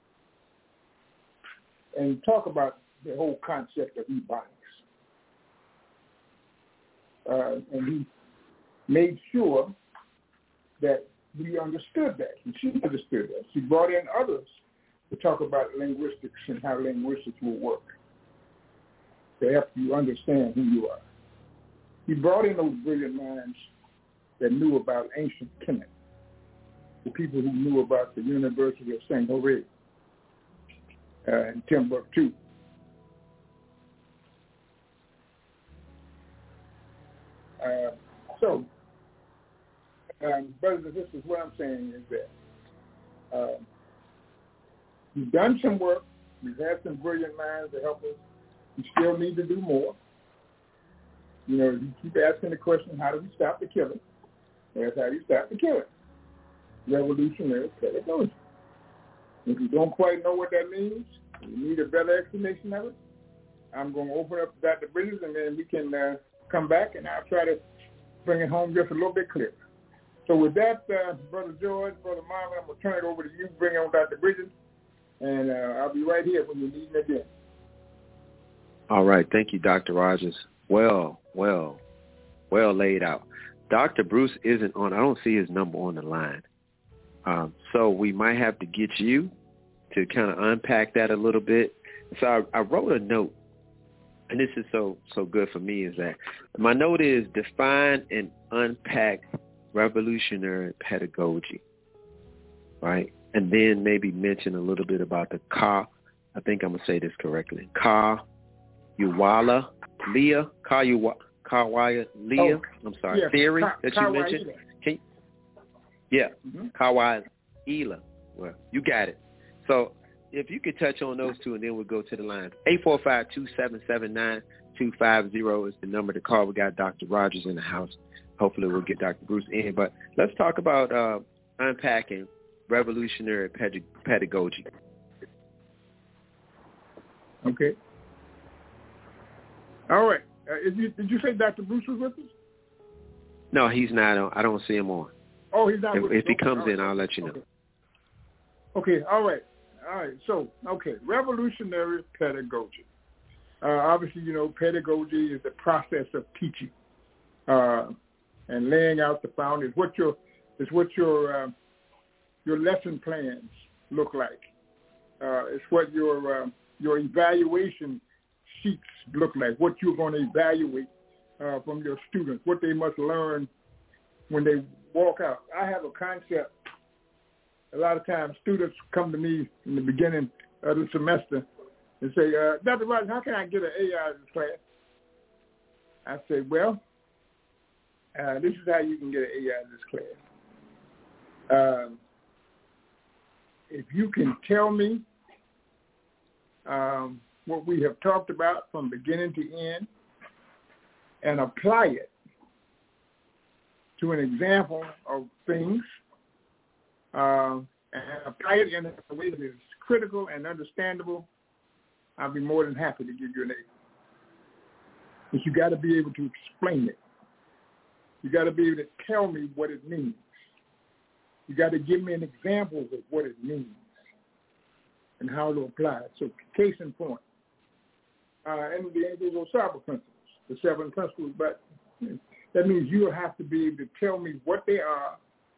and talk about the whole concept of Ebonics. Uh, and he made sure that we understood that, and she understood that. She brought in others to talk about linguistics and how linguistics will work to help you understand who you are. He brought in those brilliant minds that knew about ancient Kemet, the people who knew about the University of Saint Honoré uh, in Timbuktu. Uh, so, um, brothers and sisters, what I'm saying is that uh, we've done some work. We've had some brilliant minds to help us. We still need to do more. You know, you keep asking the question, how do we stop the killing? That's how you stop the killing. Revolutionary pedagogy. If you don't quite know what that means, you need a better explanation of it, I'm going to open up Doctor Bridges, and then we can uh, come back, and I'll try to bring it home just a little bit clearer. So with that, uh, Brother George, Brother Marvin, I'm going to turn it over to you, bring on Doctor Bridges, and uh, I'll be right here when you need me again. All right. Thank you, Doctor Rogers. Well, well, well laid out. Doctor Bruce isn't on. I don't see his number on the line. Um, so we might have to get you to kind of unpack that a little bit. So I, I wrote a note, and this is so so good for me, is that my note is define and unpack revolutionary pedagogy, right? And then maybe mention a little bit about the Ka, I think I'm going to say this correctly, Ka Uwala Leah, Ka Kawaya Leah, oh, I'm sorry, yeah, theory Ka, that you Ka mentioned. Can, yeah, mm-hmm. Kawai Ela. Well, you got it. So if you could touch on those two, and then we'll go to the lines. eight four five, two seven seven, nine two five zero is the number to call. We got Doctor Rogers in the house. Hopefully we'll get Doctor Bruce in. But let's talk about uh, unpacking revolutionary ped- pedagogy. Okay. All right. Uh, is you, did you say Doctor Bruce was with us? No, he's not on. I don't see him on. Oh, he's not if, with us. If he okay. comes right. in, I'll let you know. Okay. okay, all right. All right, so, okay, revolutionary pedagogy. Uh, obviously, you know, pedagogy is the process of teaching uh, and laying out the foundation. What your is what your uh, your lesson plans look like. Uh, it's what your uh, your evaluation sheets look like. What you're going to evaluate uh, from your students. What they must learn when they walk out. I have a concept. A lot of times students come to me in the beginning of the semester and say, uh, Doctor Rogers, how can I get an A out of this class? I say, well, uh, this is how you can get an A out of this class. Um, if you can tell me um, what we have talked about from beginning to end and apply it to an example of things, uh, and apply it in a way that is critical and understandable, I'll be more than happy to give you an A. But you got to be able to explain it. You got to be able to tell me what it means. You got to give me an example of what it means and how to apply it. So case in point, uh, and the individual cyber principles, the seven principles, but that means you'll have to be able to tell me what they are,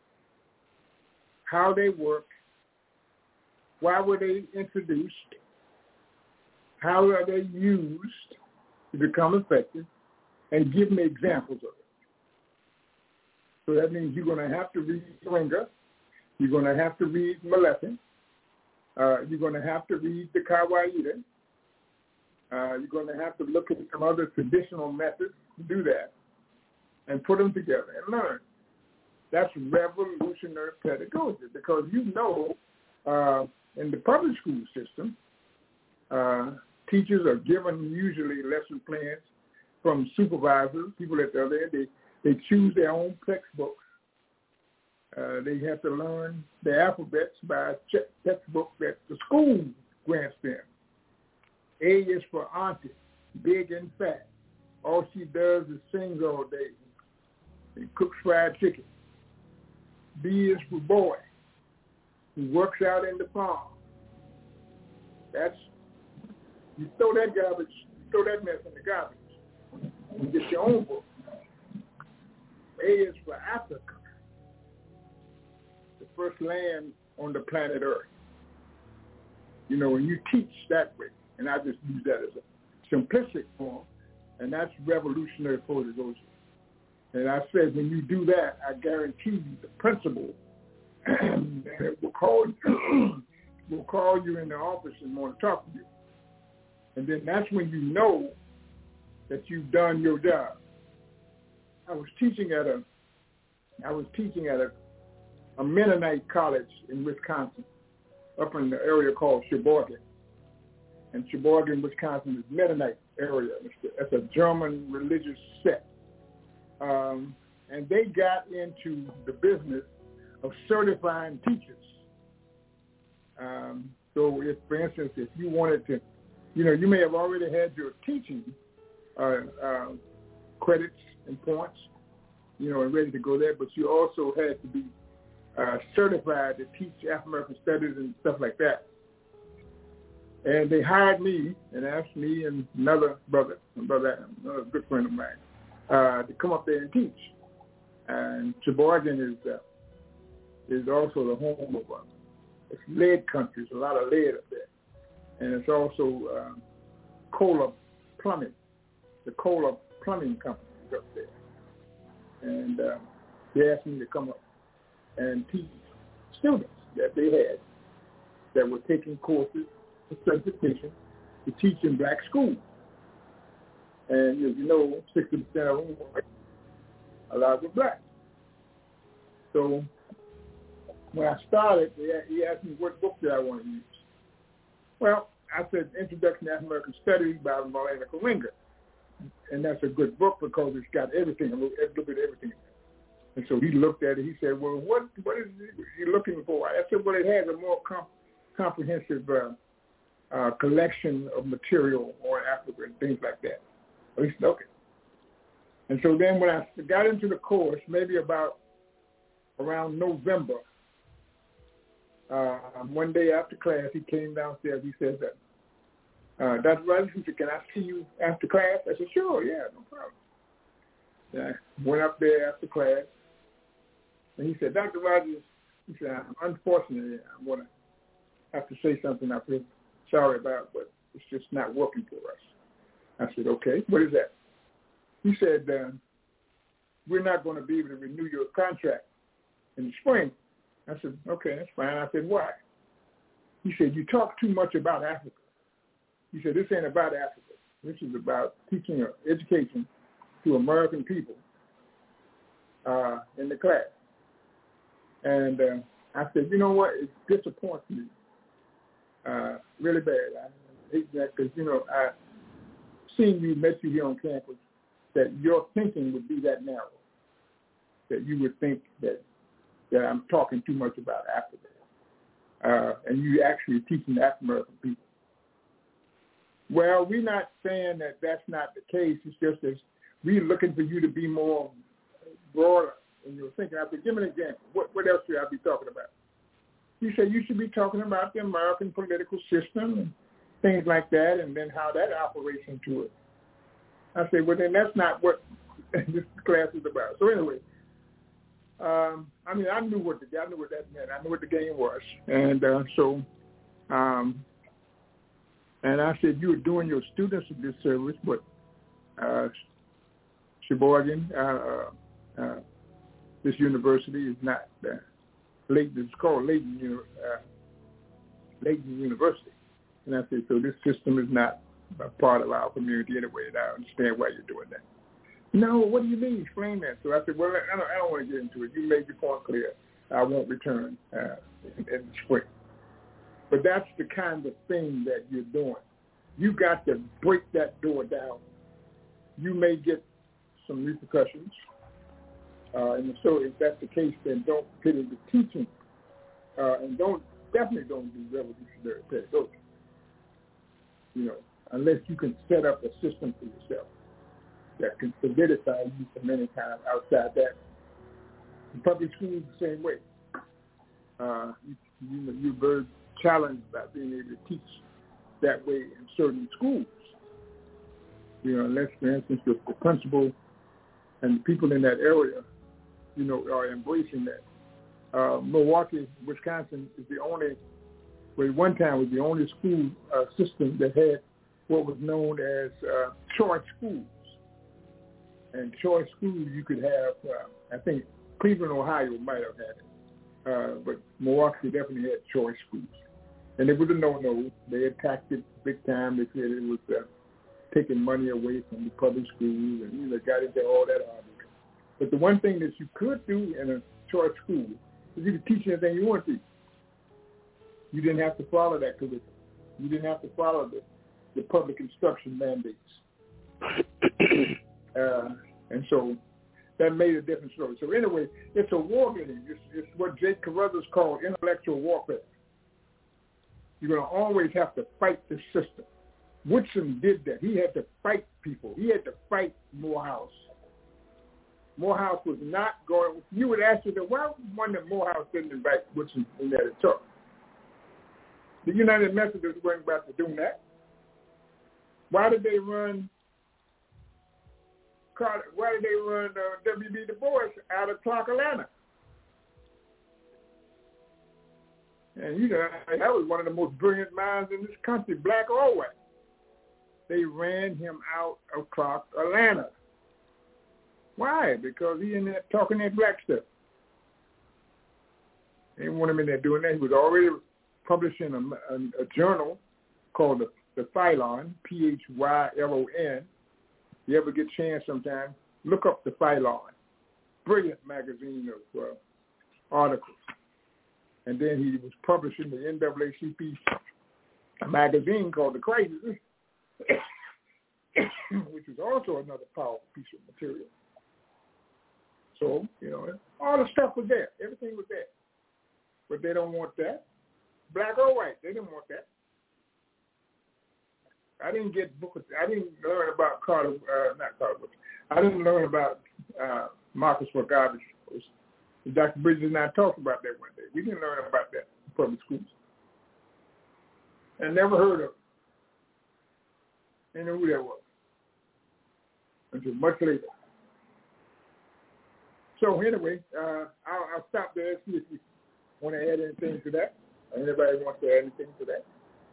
how they work, why were they introduced, how are they used to become effective, and give me examples of it. So that means you're going to have to read Ringer, you're going to have to read Maleficent, uh, you're going to have to read the Kawaida, uh, you're going to have to look at some other traditional methods to do that, and put them together and learn. That's revolutionary pedagogy because you know uh, in the public school system, uh, teachers are given usually lesson plans from supervisors, people at the other end. They, they choose their own textbooks. Uh, they have to learn the alphabets by a textbook that the school grants them. A is for auntie, big and fat. All she does is sings all day. He cooks fried chicken. B is for boy. He works out in the farm. That's, you throw that garbage, throw that mess in the garbage. You get your own book. A is for Africa, the first land on the planet Earth. You know, when you teach that way, and I just use that as a simplistic form, and that's revolutionary pedagogy. And I said, when you do that, I guarantee you the principal will call will call you in the office and want to talk to you. And then that's when you know that you've done your job. I was teaching at a I was teaching at a, a Mennonite college in Wisconsin, up in the area called Sheboygan. And Sheboygan, Wisconsin is Mennonite area. It's a German religious sect. Um, and they got into the business of certifying teachers. Um, so if, for instance, if you wanted to, you know, you may have already had your teaching uh, uh, credits and points, you know, and ready to go there, but you also had to be uh, certified to teach African American studies and stuff like that. And they hired me and asked me and another brother, brother, another good friend of mine, uh, to come up there and teach. And Sheboygan is uh, is also the home of uh, it's lead country. There's a lot of lead up there, and it's also uh, Kohler Plumbing, the Kohler Plumbing Company is up there. And uh, they asked me to come up and teach students that they had that were taking courses for certification to teach in black schools. And as you know, sixty percent of them were white, a lot were black. So when I started, he asked me what book did I want to use. Well, I said Introduction to African American Studies by Marlena Kalinga. And that's a good book because it's got everything, a little, a little bit of everything in it. And so he looked at it. He said, well, what what is it you're looking for? I said, well, it has a more comp- comprehensive uh, uh, collection of material on Africa and things like that. He said, okay. And so then when I got into the course, maybe about around November, uh, one day after class, he came downstairs. He said that, uh, Doctor Rogers, he said, can I see you after class? I said, sure, yeah, no problem. And I went up there after class, and he said, Doctor Rogers, he said, unfortunately, I'm going to have to say something I feel sorry about, but it's just not working for us. I said, okay, what is that? He said, uh, we're not going to be able to renew your contract in the spring. I said, okay, that's fine. I said, why? he said, you talk too much about Africa. He said, this ain't about Africa. This is about teaching or education to American people uh, in the class. And uh, I said, you know what? It disappoints me uh, really bad. I hate that because, you know, I seen you, met you here on campus, that your thinking would be that narrow, that you would think that that I'm talking too much about Africa. Uh, and you actually teaching African American people. Well, we're not saying that that's not the case. It's just that we're looking for you to be more broader in your thinking. I said, give me an example. What, what else should I be talking about? You said you should be talking about the American political system and things like that, and then how that operates into it. I said, well, then that's not what this class is about. So anyway, um, I mean, I knew what the I knew what that meant. I knew what the game was, and uh, so, um, and I said, you were doing your students a disservice, but uh, Sheboygan, uh, uh, this university is not uh, Layton. It's called Layton, uh, Layton University, and I said, so this system is not a part of our community anyway, and I understand why you're doing that. No, what do you mean? Explain that. So I said, well, I don't, I don't want to get into it. You made your point clear. I won't return uh, in, in the spring. But that's the kind of thing that you're doing. You got to break that door down. You may get some repercussions. Uh, and so if that's the case, then don't get into teaching. Uh, and don't definitely don't do revolutionary pedagogy. You know, unless you can set up a system for yourself that can solidify you from any time outside that. In public schools, the same way. Uh, you, you, you're very challenged by being able to teach that way in certain schools. You know, unless, for instance, the, the principal and the people in that area, you know, are embracing that. Uh, Milwaukee, Wisconsin is the only, well, at one time was the only school uh, system that had what was known as uh, choice schools. And choice schools, you could have, uh, I think Cleveland, Ohio might have had it, uh, but Milwaukee definitely had choice schools. And it was a no-no. They attacked it big time. They said it was uh, taking money away from the public schools, and you know, got into all that argument. But the one thing that you could do in a choice school is you could teach anything you want to. You didn't have to follow that curriculum. You didn't have to follow the, the public instruction mandates. Uh, and so that made a different story. So anyway, it's a war game. It's, it's what Jake Carruthers called intellectual warfare. You're going to always have to fight the system. Woodson did that. He had to fight people. He had to fight Morehouse. Morehouse was not going. You would ask yourself, why wonder Morehouse didn't invite Woodson in there to talk? The United Methodists weren't about to do that. Why did they run? Why did they run uh, W B Du Bois out of Clark, Atlanta? And you know, that was one of the most brilliant minds in this country, black or white. They ran him out of Clark, Atlanta. Why? Because he in there talking that black stuff. They didn't want him in there doing that. He was already publishing a, a, a journal called the, the Phylon, P H Y L O N. You ever get a chance sometime, look up the Phylon. Brilliant magazine of uh, articles. And then he was publishing the N double A C P magazine called The Crisis, which is also another powerful piece of material. So, you know, all the stuff was there. Everything was there. But they don't want that. Black or white, they didn't want that. I didn't get books. I didn't learn about Carter, uh, not Carter Booker. I didn't learn about uh, Marcus for Garbage. Doctor Bridges and I talked about that one day. We didn't learn about that in public schools. I never heard of it. Didn't know who that was until much later. So anyway, uh, I'll, I'll stop there and see if you want to add anything to that. Anybody wants to add anything to that?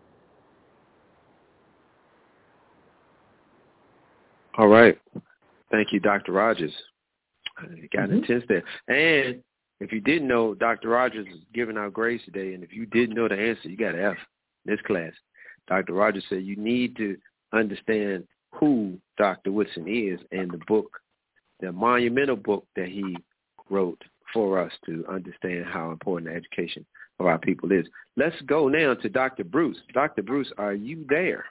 All right. Thank you, Doctor Rogers. It got mm-hmm. intense there. And If you didn't know, Doctor Rogers is giving out grades today, and if you didn't know the answer, you got an F in this class. Doctor Rogers said you need to understand who Doctor Woodson is and the book, the monumental book that he wrote for us to understand how important the education of our people is. Let's go now to Doctor Bruce. Doctor Bruce, are you there?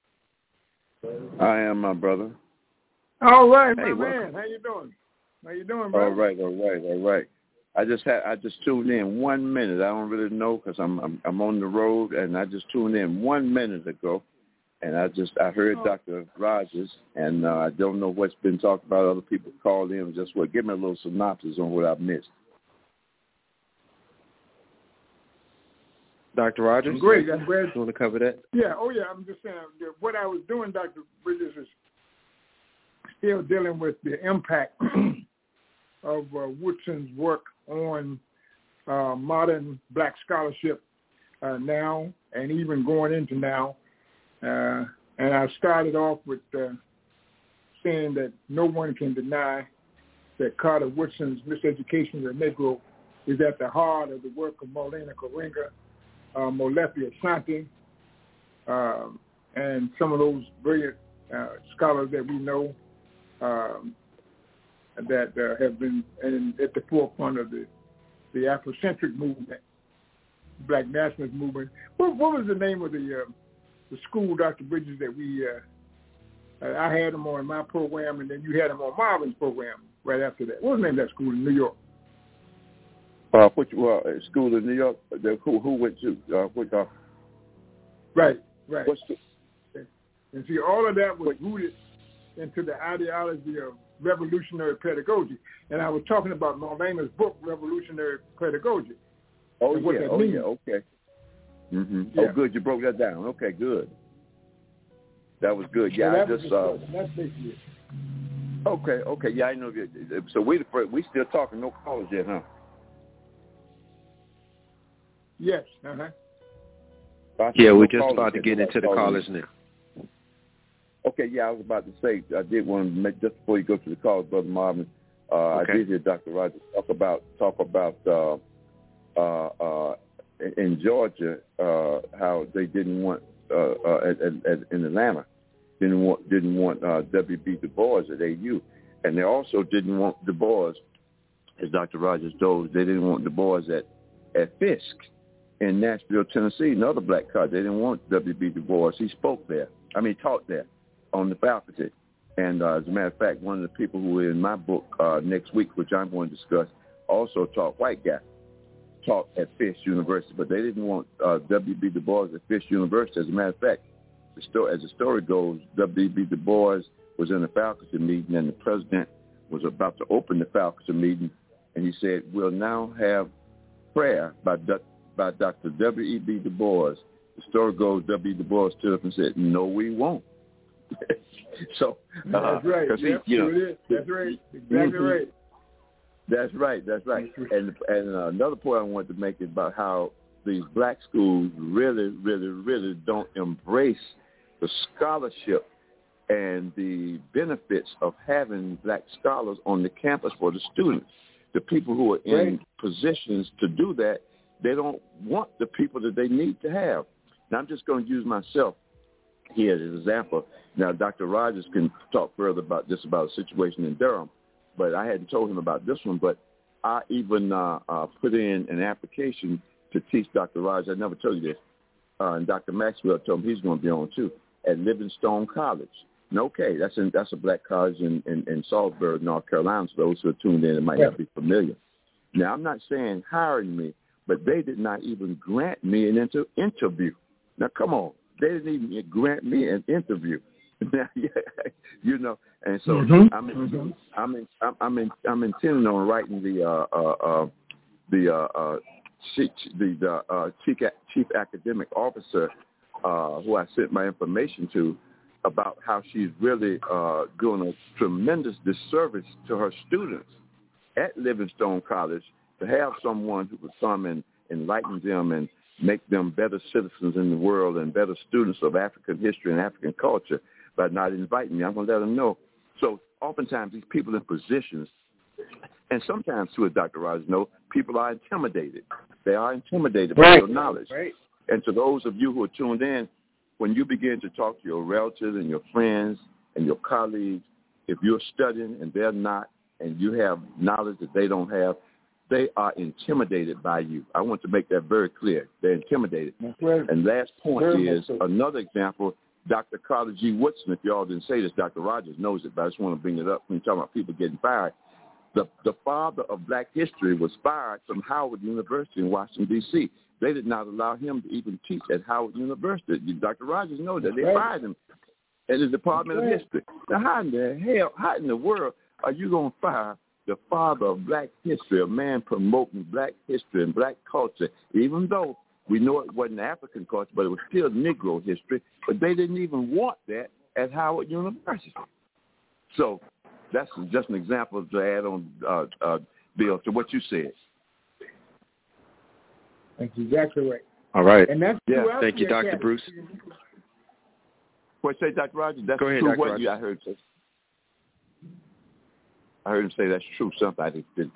I am, my brother. All right, my hey, man. welcome. How you doing? How you doing, bro? All right, all right, all right. I just had I just tuned in one minute. I don't really know because I'm, I'm I'm on the road, and I just tuned in one minute ago, and I just I heard oh. Doctor Rogers, and uh, I don't know what's been talked about. Other people called in. Just what? Give me a little synopsis on what I've missed. Doctor Rogers, great. I'm glad you want to cover that? Yeah. Oh, yeah. I'm just saying what I was doing, Doctor Bridges, is still dealing with the impact of uh, Woodson's work on uh, modern black scholarship uh, now and even going into now. Uh, and I started off with uh, saying that no one can deny that Carter Woodson's Miseducation of the Negro is at the heart of the work of Maulana Karenga, uh, Molefi Asante, uh, and some of those brilliant uh, scholars that we know um, that uh, have been in, at the forefront of the, the Afrocentric movement, Black nationalist movement. What, what was the name of the uh, the school, Doctor Bridges, that we uh, I had them on my program, and then you had them on Marvin's program right after that. What was the name of that school in New York? Uh, which well, school in New York? The, who who went to? Uh, which, uh, right, right. What's the, and see, all of that was rooted into the ideology of revolutionary pedagogy. And I was talking about Maulana's book, Revolutionary Pedagogy. Oh, and what yeah, that oh, means. yeah, okay. Mm-hmm. Yeah. Oh, good, you broke that down. Okay, good. That was good. Yeah, yeah I just. Uh, that's basically it. Okay, okay, yeah, I know. So we we still talking, no callers yet, huh? Yes, uh-huh. Yeah, we're just about to get into the callers now. Okay, yeah, I was about to say, I did want to make, just before you go to the callers, Brother Marvin, uh, okay. I did hear Doctor Rogers talk about, talk about uh, uh, uh, in Georgia, uh, how they didn't want, uh, uh, at, at, in Atlanta, didn't want, didn't want uh, W B Du Bois at A U. And they also didn't want Du Bois, as Doctor Rogers told, they didn't want Du Bois at, at Fisk in Nashville, Tennessee, another black college. They didn't want W B Du Bois. He spoke there. I mean, taught there on the faculty. And uh, as a matter of fact, one of the people who are in my book uh, next week, which I'm going to discuss, also taught white guy, taught at Fisk University. But they didn't want uh, W B Du Bois at Fisk University. As a matter of fact, the story, as the story goes, W B Du Bois was in a faculty meeting, and the president was about to open the faculty meeting, and he said, we'll now have prayer by, du- by Doctor W E B Du Bois. The story goes, W. Du Bois stood up and said, no, we won't. so uh, That's right. Yep, he, you know, it is. That's right. Exactly mm-hmm. right. That's right. That's right. That's right. And and uh, another point I wanted to make is about how these black schools really, really, really don't embrace the scholarship and the benefits of having black scholars on the campus for the students. The people who are in right. positions to do that, they don't want the people that they need to have. Now, I'm just going to use myself here as an example. Now, Doctor Rogers can talk further about this, about a situation in Durham, but I hadn't told him about this one. But I even uh, uh, put in an application to teach Doctor Rogers. I never told you this. Uh, and Doctor Maxwell told him he's going to be on, too, at Livingstone College. And okay, that's in, that's a black college in, in, in Salisbury, North Carolina, so those who are tuned in, it might yeah. not be familiar. Now, I'm not saying hiring me, but they did not even grant me an inter- interview. Now, come on. They didn't even grant me an interview. you know, and so mm-hmm. I'm, in, mm-hmm. I'm, in, I'm, I'm, in, I'm intending on writing the uh, uh, uh, the uh, uh, chief, the, the uh, chief, chief academic officer uh, who I sent my information to about how she's really uh, doing a tremendous disservice to her students at Livingstone College to have someone who would come and enlighten them and make them better citizens in the world and better students of African history and African culture by not inviting me. I'm going to let them know. So oftentimes these people in positions, And sometimes, too, as Doctor Rogers knows, people are intimidated. They are intimidated by right. your knowledge. Right. And to those of you who are tuned in, when you begin to talk to your relatives and your friends and your colleagues, if you're studying and they're not, and you have knowledge that they don't have, they are intimidated by you. I want to make that very clear. They're intimidated. Right. And last point Very is so. another example. Doctor Carter G. Woodson, if y'all didn't say this, Doctor Rogers knows it, but I just want to bring it up when you're talking about people getting fired. The, the father of black history was fired from Howard University in Washington, D C They did not allow him to even teach at Howard University. Doctor Rogers knows that. They right. fired him at the Department right. of History. Now, how in the hell, how in the world are you going to fire the father of black history, a man promoting black history and black culture, even though we know it wasn't African culture, but it was still Negro history, but they didn't even want that at Howard University. So that's just an example to add on, uh, uh, Bill, to what you said. That's exactly right. All right. And that's yeah. Thank you, Doctor Bruce. What say, Doctor Rogers? That's Go ahead, true. Doctor What Rogers. you, I heard say. I heard him say that's true. Somebody did.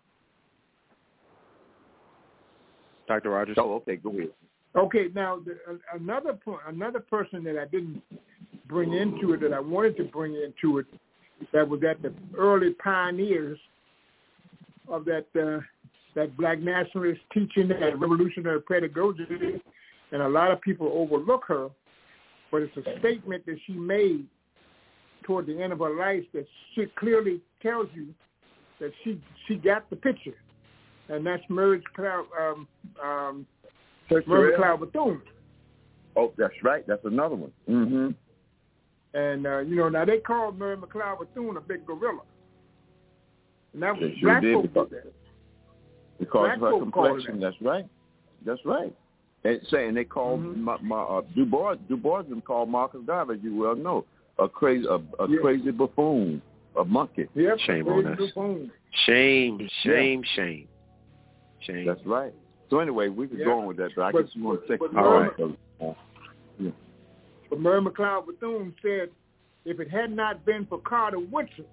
Doctor Rogers. Oh, okay. Go ahead. Okay. Now, the, uh, another point, another person that I didn't bring into it that I wanted to bring into it, that was at the early pioneers of that uh, that black nationalist teaching, that revolutionary pedagogy, and a lot of people overlook her, but it's a statement that she made toward the end of her life that she clearly tells you that she she got the picture, and that's Mary McLeod, um, um, Mary McLeod Bethune. Oh, that's right. That's another one. Mm-hmm. And uh, you know, now they called Mary McLeod Bethune a big gorilla, and that was they sure black did folks because, did that. Because black of her complexion. That. That's right. That's right. And saying they called mm-hmm. my, my, uh, Du Bois. Du Bois them called Marcus Garvey, as you well know, a crazy, a, a yeah. crazy buffoon, a monkey. Yep, shame on us. Buffoon. Shame, shame, yeah. shame, shame. That's right. So anyway, we could yeah. go on with that, but I but, guess you want to take but, all Mary, right. Uh, yeah. But Mary McLeod Bethune said, if it had not been for Carter Woodson,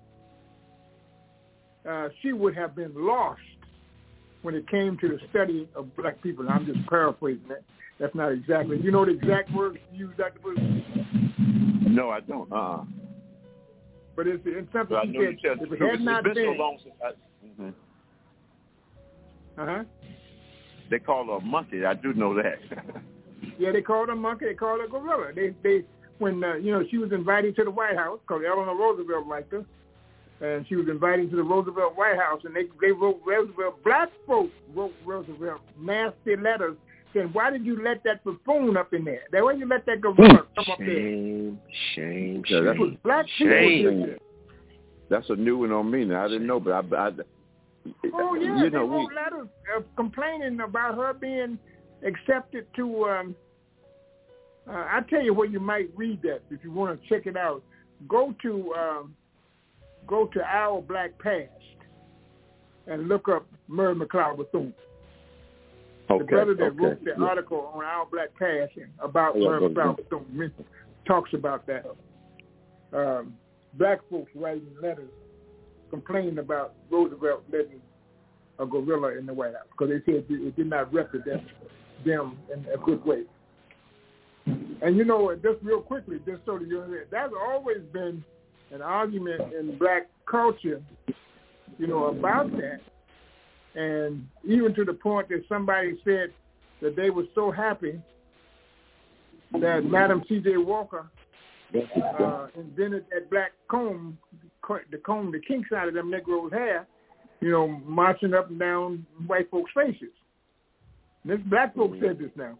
uh, she would have been lost when it came to the study of black people. And I'm just paraphrasing that. That's not exactly. You know the exact words you use, Doctor Bruce? No, I don't. Uh-uh. But it's, it's something but she I know said, you if it true. had It's not been, been. so long since I, mm-hmm. Uh-huh. They call her a monkey. I do know that. Yeah, they called her a monkey. They called her a gorilla. They, they, when, uh, you know, she was invited to the White House, because Eleanor Roosevelt liked her, and she was invited to the Roosevelt White House, and they, they wrote Roosevelt, black folks wrote Roosevelt nasty letters saying, why did you let that buffoon up in there? Why did you let that gorilla come up there? Shame, shame, yeah, That's what black shame. people did. That's a new one on me now. I didn't know, but I, I oh, yeah, you they know, wrote we, letters uh, complaining about her being accepted to, um, uh, I'll tell you where you might read that if you want to check it out. Go to um, go to Our Black Past and look up Mary McLeod Bethune. okay, The brother that okay, wrote the yeah. article on Our Black Past about yeah, Mary yeah, McLeod yeah. Bethune talks about that. Um, black folks writing letters complaining about Roosevelt letting a gorilla in the White House because they said it did not represent them in a good way. And, you know, just real quickly, just so that you're aware, that's always been an argument in black culture, you know, about that. And even to the point that somebody said that they were so happy that Madam C J Walker uh, invented that black comb, the comb, the kinks out of them Negroes' hair, you know, marching up and down white folks' faces. And this black folks said this now.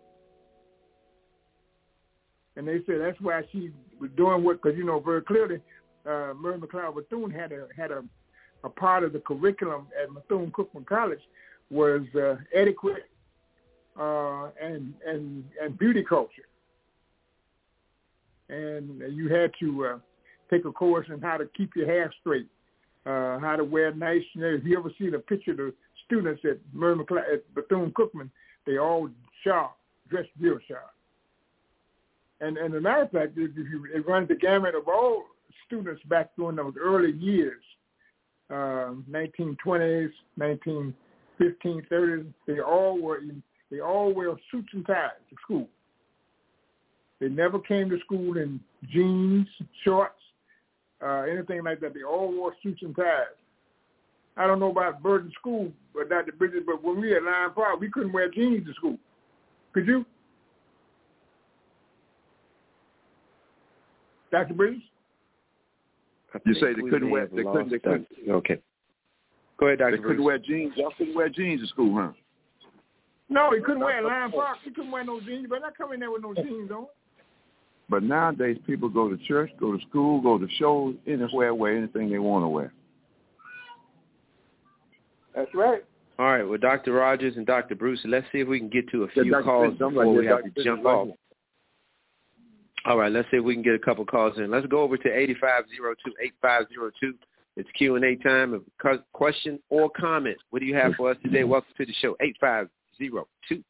And they said that's why she was doing what, because, you know, very clearly, uh, Mary McLeod Bethune had a had a, a part of the curriculum at Bethune-Cookman College was uh, etiquette uh, and and and beauty culture, and you had to uh, take a course on how to keep your hair straight, uh, how to wear nice. You know, if you ever see the picture of the students at Mary McLeod at Bethune-Cookman, they all sharp, dressed real sharp. And, and as a matter of fact, if you it runs the gamut of all students back during those early years, uh, nineteen twenties, nineteen fifteen, thirties. They all were in, they all wear suits and ties to school. They never came to school in jeans, shorts, uh, anything like that. They all wore suits and ties. I don't know about Burden School, but Doctor Bridges, but when we at Lion Park, we couldn't wear jeans to school. Could you? Doctor Bridges? You say they couldn't wear, they couldn't, they couldn't. Okay. Go ahead, Doctor They couldn't wear jeans. Y'all couldn't wear jeans to school, huh? No, he couldn't wear Lion Park. He couldn't wear no jeans. But not come in there with no jeans on. But nowadays, people go to church, go to school, go to shows, anywhere, wear anything they want to wear. That's right. All right. Well, Doctor Rogers and Doctor Bruce, let's see if we can get to a few yeah, calls before right we here, have to jump off. All right. Let's see if we can get a couple calls in. Let's go over to eight five zero two, eight five zero two. It's Q and A time. A question or comment. What do you have for us today? Welcome to the show. eight five zero two.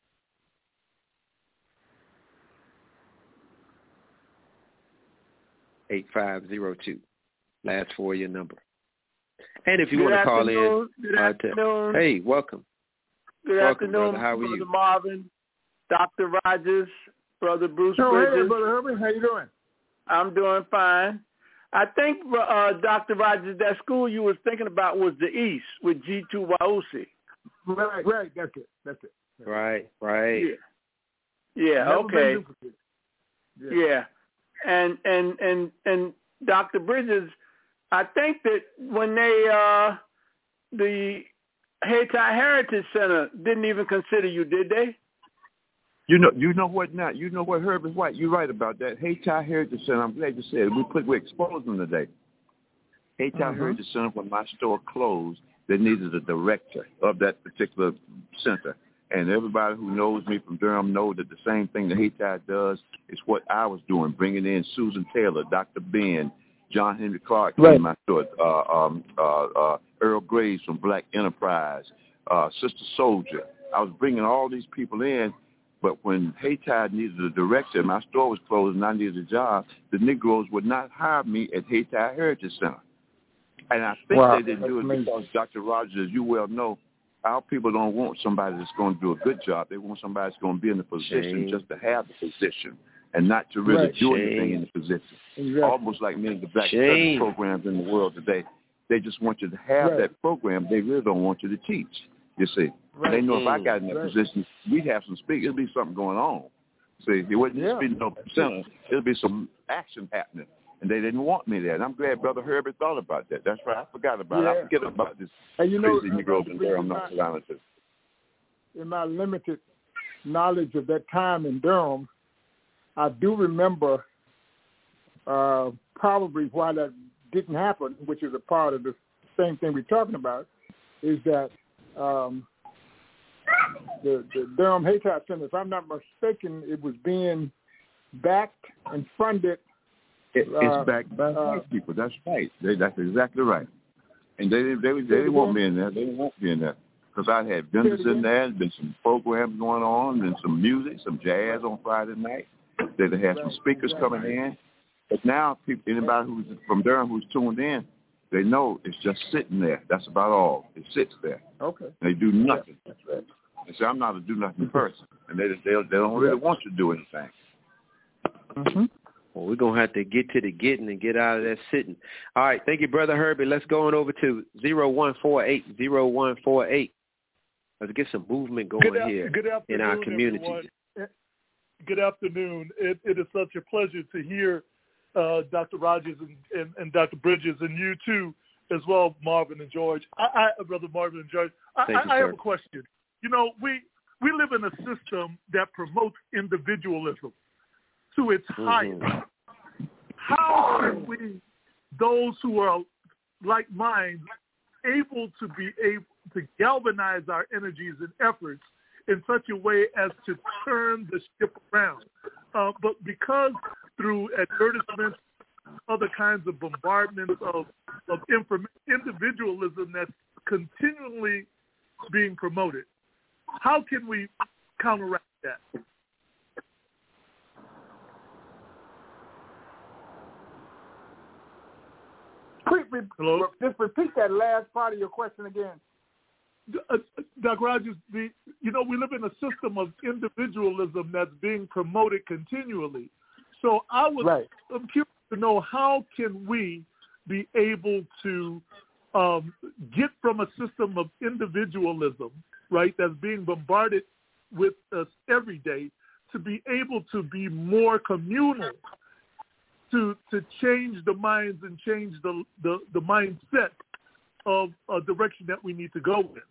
eight five zero two. Last four of your number. And if you Good want to call in. Good uh, afternoon. To, hey, welcome. Good welcome, afternoon, brother. How are Brother you? Marvin, Doctor Rogers, Brother Bruce Oh, Bridges. hey, Brother Herbert. How you doing? I'm doing fine. I think, uh, Doctor Rogers, that school you was thinking about was the East with G two Wausi. Right, right. That's it. That's it. That's right, right. Yeah. Yeah. Never Okay. Yeah. yeah. And and and and Doctor Bridges, I think that when they uh, the Hayti Heritage Center didn't even consider you, did they? You know, you know what now? You know what, Herbert White? You're right about that. Hayti Heritage Center. I'm glad you said it. We put we exposed them today. Hayti uh-huh. Heritage Center, when my store closed, they needed a director of that particular center. And everybody who knows me from Durham knows that the same thing that Hayti does is what I was doing, bringing in Susan Taylor, Doctor Ben, John Henry Clark right. in my store, uh, um, uh, uh, Earl Graves from Black Enterprise, uh, Sister Soldier. I was bringing all these people in, but when Hayti needed a director, my store was closed and I needed a job, the Negroes would not hire me at Hayti Heritage Center. And I think wow. they didn't That's do it amazing. because, Doctor Rogers, as you well know, our people don't want somebody that's going to do a good job. They want somebody that's going to be in the position Shame. just to have the position and not to really right. do Shame. anything in the position. Exactly. Almost like many of the black Shame. studies programs in the world today. They just want you to have right. that program. They really don't want you to teach, you see. Right. They know if I got in that right. position, we'd have some speak. It'll be something going on. See, it wouldn't yeah. just be no center. It'll be some action happening. And they didn't want me there. And I'm glad Brother Herbert thought about that. That's right. I forgot about yeah. it. I forget about this and you know, crazy Negroes in Durham, North Carolina. In my limited knowledge of that time in Durham, I do remember uh, probably why that didn't happen, which is a part of the same thing we're talking about, is that um, the, the Durham Hayti Center, if I'm not mistaken, it was being backed and funded. It, uh, it's backed by uh, white people. That's right. They, that's exactly right. And they didn't they, they, they didn't want me in there. They didn't want me in there. Because I had vendors in there, there's been some programs going on, and some music, some jazz on Friday night. They had some speakers coming in. But now, people, anybody who's from Durham who's tuned in, they know it's just sitting there. That's about all. It sits there. Okay. They do nothing. Yeah, that's right. They say, I'm not a do-nothing person. And they, they, they don't really want you to do anything. Mm-hmm. Well, we're going to have to get to the getting and get out of that sitting. All right. Thank you, Brother Herbie. Let's go on over to zero one four eight, zero one four eight. Let's get some movement going good here good in our community. Everyone. Good afternoon. It, it is such a pleasure to hear uh, Doctor Rogers and, and, and Doctor Bridges, and you too as well, Marvin and George. I, I Brother Marvin and George, I, Thank I, you, I sir. have a question. You know, we, we live in a system that promotes individualism to its Mm-hmm. highest. How can we, those who are like minds, able to be able to galvanize our energies and efforts in such a way as to turn the ship around? Uh, but because through advertisements, other kinds of bombardments of, of inform- individualism that's continually being promoted, how can we counteract that? re- Hello? just repeat that last part of your question again. Uh, Doctor Rogers, the, you know, we live in a system of individualism that's being promoted continually. So I was, right. I'm curious to know, how can we be able to um, get from a system of individualism, right, that's being bombarded with us every day, to be able to be more communal, to to change the minds and change the, the, the mindset of a direction that we need to go in.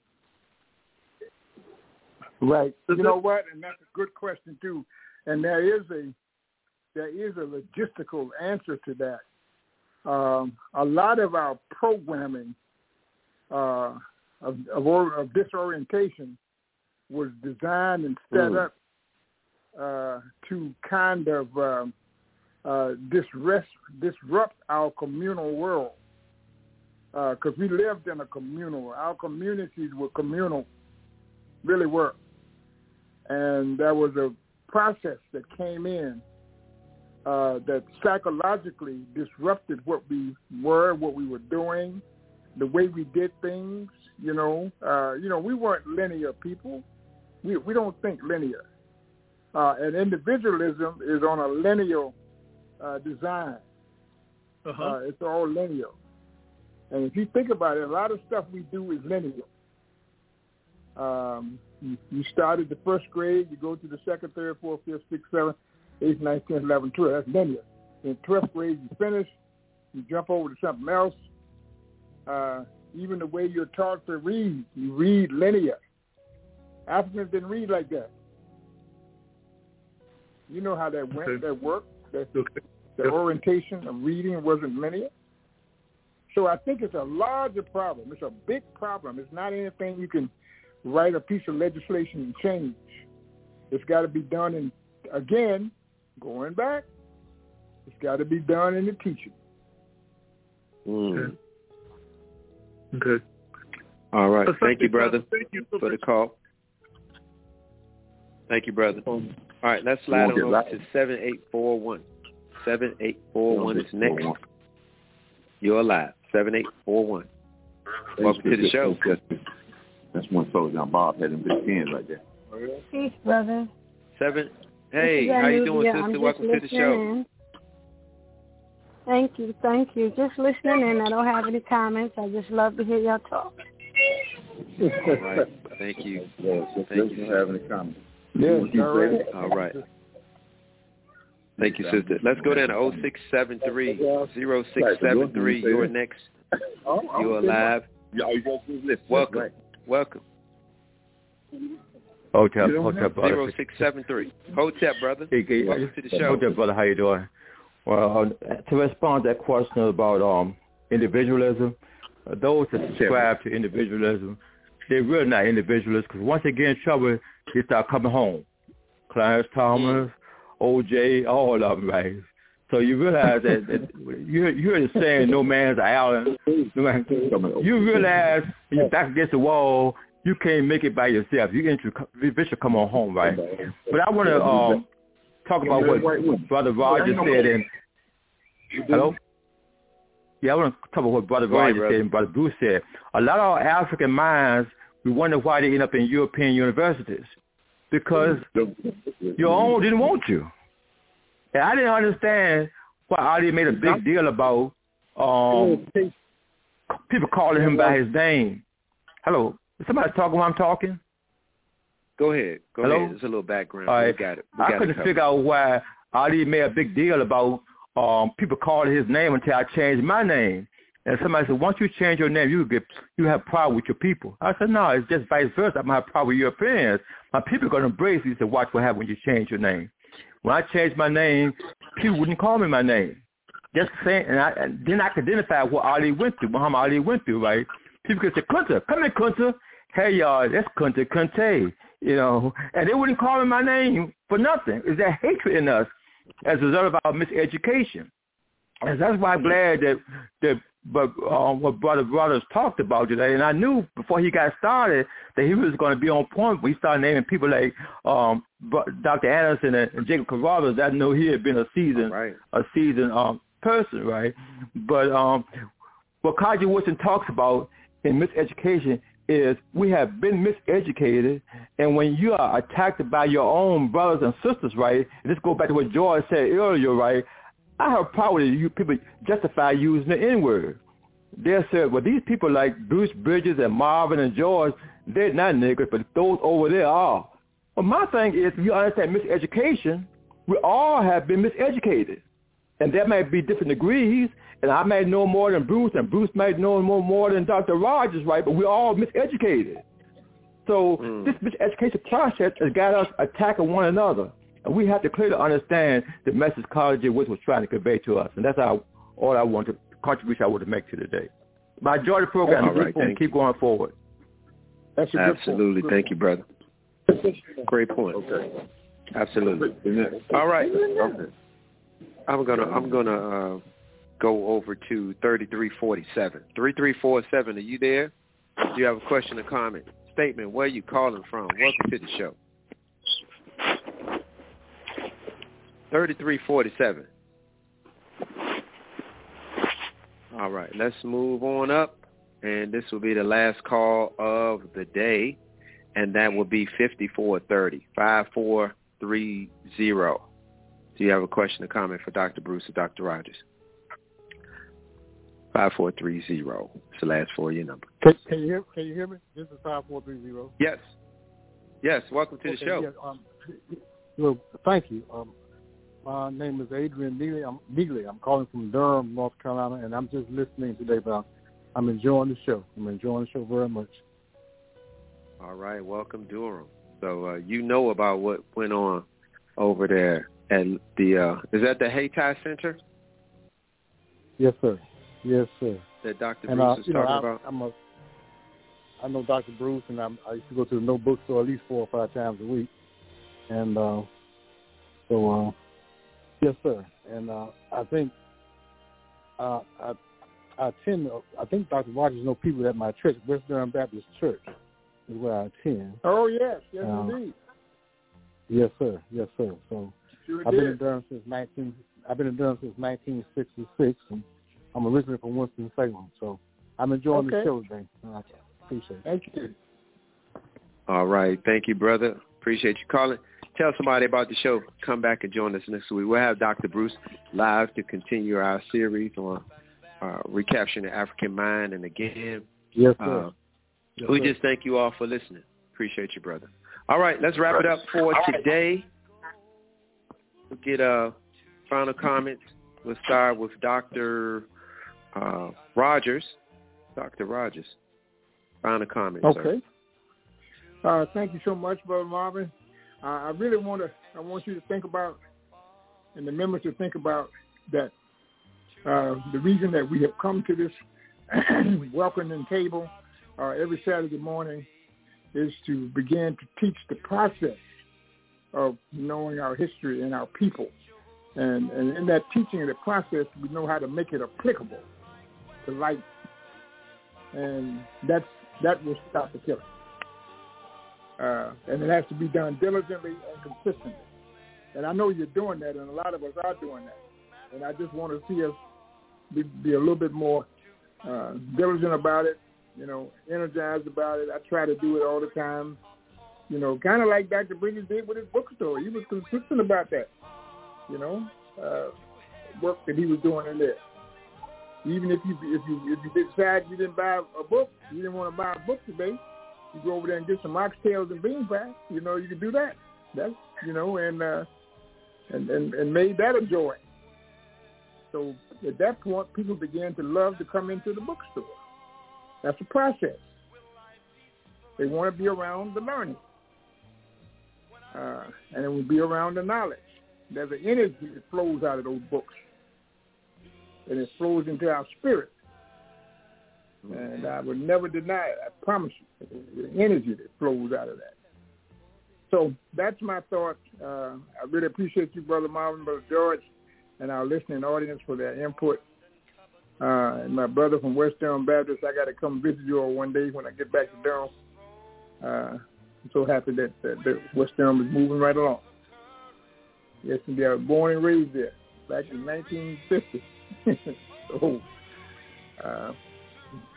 Right. You know what? And that's a good question too. And there is a there is a logistical answer to that. Um, a lot of our programming uh, of, of, of disorientation was designed and set mm. up uh, to kind of uh, uh, disrupt, disrupt our communal world, because uh, we lived in a communal. Our communities were communal, really were. And there was a process that came in uh, that psychologically disrupted what we were, what we were doing, the way we did things. You know, uh, you know, we weren't linear people. We we don't think linear. Uh, and individualism is on a linear uh, design. Uh-huh. Uh, it's all linear. And if you think about it, a lot of stuff we do is linear. Um, you, you start at the first grade, you go to the second, third, fourth, fifth, sixth, seventh, eighth, ninth, tenth, eleventh, twelfth. That's linear. In twelfth grade, you finish, you jump over to something else. Uh, even the way you're taught to read, you read linear. Africans didn't read like that. You know how that went, okay. that worked. That, okay. The yep. orientation of reading wasn't linear. So I think it's a larger problem. It's a big problem. It's not anything you can write a piece of legislation and change. It's got to be done in, again, going back, it's got to be done in the teaching. Mm. Okay. okay. All right. Thank you, brother, Thank you so for the call. Thank you, brother. All right, let's slide on over to seven eight four one. seven eight four one is next. You're alive. seven eight four one. Welcome to the show. That's one soldier. Now Bob had them big pins right there. Peace, brother. Seven. Hey, how you doing, sister? I'm Welcome to the show. In. Thank you, thank you. Just listening in. I don't have any comments. I just love to hear y'all talk. All right. Thank you. Yeah, Thank you. Have any comments? Yes, all right. All right. Thank you, sister. Let's go down to oh six seven three, oh six seven three. You're next. You're alive. Welcome. Welcome. Hotep, Hotep, brother. zero six seven three. Hotep, brother. Hey, hey, Welcome to the show. Hotep, brother. How you doing? Well, uh, to respond to that question about um, individualism, uh, those that subscribe to individualism, they're really not individualists, because once they get in trouble, they start coming home. Clarence Thomas, mm. O J, all of them, right? So you realize that, that you you heard the saying, no man's an island. You realize when you're back against the wall, you can't make it by yourself. You should come on home, right? But I want to um, talk about what Brother Rogers said. And hello? Yeah, I want to talk about what Brother Rogers said and Brother Bruce said. A lot of our African minds, we wonder why they end up in European universities. Because your own didn't want you. And I didn't understand why Ali made a big deal about um, people calling him by his name. Hello? Is somebody talking while I'm talking? Go ahead. Go Hello? ahead. There's a little background. All right. We got it. We I got couldn't it figure out why Ali made a big deal about um, people calling his name until I changed my name. And somebody said, once you change your name, you get you have problem with your people. I said, no, it's just vice versa. I'm going to have problem with Europeans. My people are going to embrace you. He said, watch what happens when you change your name. When I changed my name, people wouldn't call me my name. Just saying, and, I, and then I could identify what Ali went through, Muhammad Ali went through, right? People could say, Kunta, come here, Kunta. Hey, y'all, that's Kunta Kinte, you know. And they wouldn't call me my name for nothing. Is that hatred in us as a result of our miseducation? And that's why I'm glad that, that but um, what Brother Brothers talked about today. And I knew before he got started that he was going to be on point. We started naming people like um, Doctor Anderson and, and Jacob Carruthers. I knew he had been a seasoned, right. a seasoned um, person, right? But um, what Kaji Wilson talks about in miseducation is we have been miseducated, and when you are attacked by your own brothers and sisters, right, and this goes back to what George said earlier, right, I have a problem with you people justify using the N-word. They said, well, these people like Bruce Bridges and Marvin and George, they're not niggers, but those over there are. Well, my thing is, if you understand miseducation, we all have been miseducated. And there might be different degrees, and I might know more than Bruce, and Bruce might know more, more than Doctor Rogers, right? But we're all miseducated. So mm. this miseducation process has got us attacking one another. And we have to clearly understand the message College of Wits was trying to convey to us. And that's how, all I want to contribution I want to make to today. But I enjoy the program. All right, and keep going forward. That's a Absolutely. Good Thank you, brother. Great point. Okay. Absolutely. All right. Okay. I'm gonna I'm gonna uh, go over to thirty-three forty-seven. thirty-three forty-seven, are you there? Do you have a question or comment? Statement, where are you calling from? Welcome to the show. thirty-three forty-seven. All right, let's move on up, and this will be the last call of the day, and that will be fifty-four thirty, five four three zero. Do you have a question or comment for Doctor Bruce or Doctor Rogers? five four three zero. It's the last four of your number. Can, can you hear? Can you hear me? This is five four three zero. Yes. Yes. Welcome to okay, the show. Yeah, um, well, thank you. Um, my name is Adrian Neely. I'm Neely. I'm calling from Durham, North Carolina, and I'm just listening today. But I'm enjoying the show. I'm enjoying the show very much. All right. Welcome, Durham. So uh, you know about what went on over there at the uh, is that the Hayti Center? Yes, sir. Yes, sir. That Doctor And, Bruce uh, is you talking know, I, about? I'm a, I know Doctor Bruce, and I'm, I used to go to the No Bookstore at least four or five times a week. And uh, so, uh, yes, sir. And uh, I think uh, I, I attend, I think Doctor Rogers knows people at my church, West Durham Baptist Church, is where I attend. Oh, yes. Yes, uh, indeed. Yes, sir. Yes, sir. So sure I've did. been in Durham since nineteen. I've been in Durham since nineteen sixty-six, and I'm originally from Winston-Salem. So I'm enjoying okay. the show today. I appreciate it. Thank you. All right. Thank you, brother. Appreciate you calling. Tell somebody about the show. Come back and join us next week. We'll have Doctor Bruce live to continue our series on uh, recapturing the African mind. And again, yes, sir. Uh, yes, we sir. just thank you all for listening. Appreciate you, brother. All right. Let's wrap it up for today. We'll get uh, final comments. We'll start with Doctor Uh, Rogers. Doctor Rogers. Final comments. Okay. Uh, thank you so much, Brother Marvin. Uh, I really want to. I want you to think about, and the members to think about that. Uh, the reason that we have come to this welcoming table uh, every Saturday morning is to begin to teach the process of knowing our history and our people, and and in that teaching of the process, we know how to make it applicable to life, and that's that will stop the killing. Uh, and it has to be done diligently and consistently. And I know you're doing that, and a lot of us are doing that. And I just want to see us be, be a little bit more uh, diligent about it, you know, energized about it. I try to do it all the time, you know, kind of like Doctor Bridges did with his bookstore. He was consistent about that, you know, uh, work that he was doing in there. Even if you if you if you decide you didn't buy a book, you didn't want to buy a book today, you go over there and get some oxtails and bean pies. You know, you can do that. That's you know, and uh, and, and and made that a joy. So at that point, people began to love to come into the bookstore. That's a process. They want to be around the learning, uh, and it will be around the knowledge. There's an energy that flows out of those books, and it flows into our spirit. And I would never deny it. I promise you, the energy that flows out of that. So that's my thought. Uh, I really appreciate you, Brother Marvin, Brother George, and our listening audience for their input. Uh, and my brother from West Durham Baptist, I got to come visit you all one day when I get back to Durham. Uh, I'm so happy that, that, that West Durham is moving right along. Yes, indeed. I was born and raised there back in nineteen fifty. so, uh,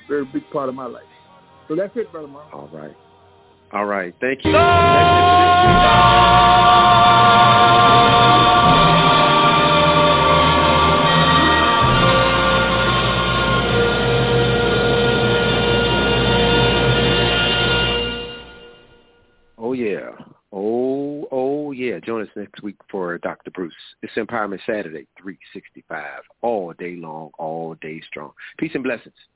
very big part of my life. So that's it, Brother Mark. All right. All right. Thank you. Oh, yeah. Oh, oh, yeah. Join us next week for Doctor Bruce. It's Empowerment Saturday, three sixty-five, all day long, all day strong. Peace and blessings.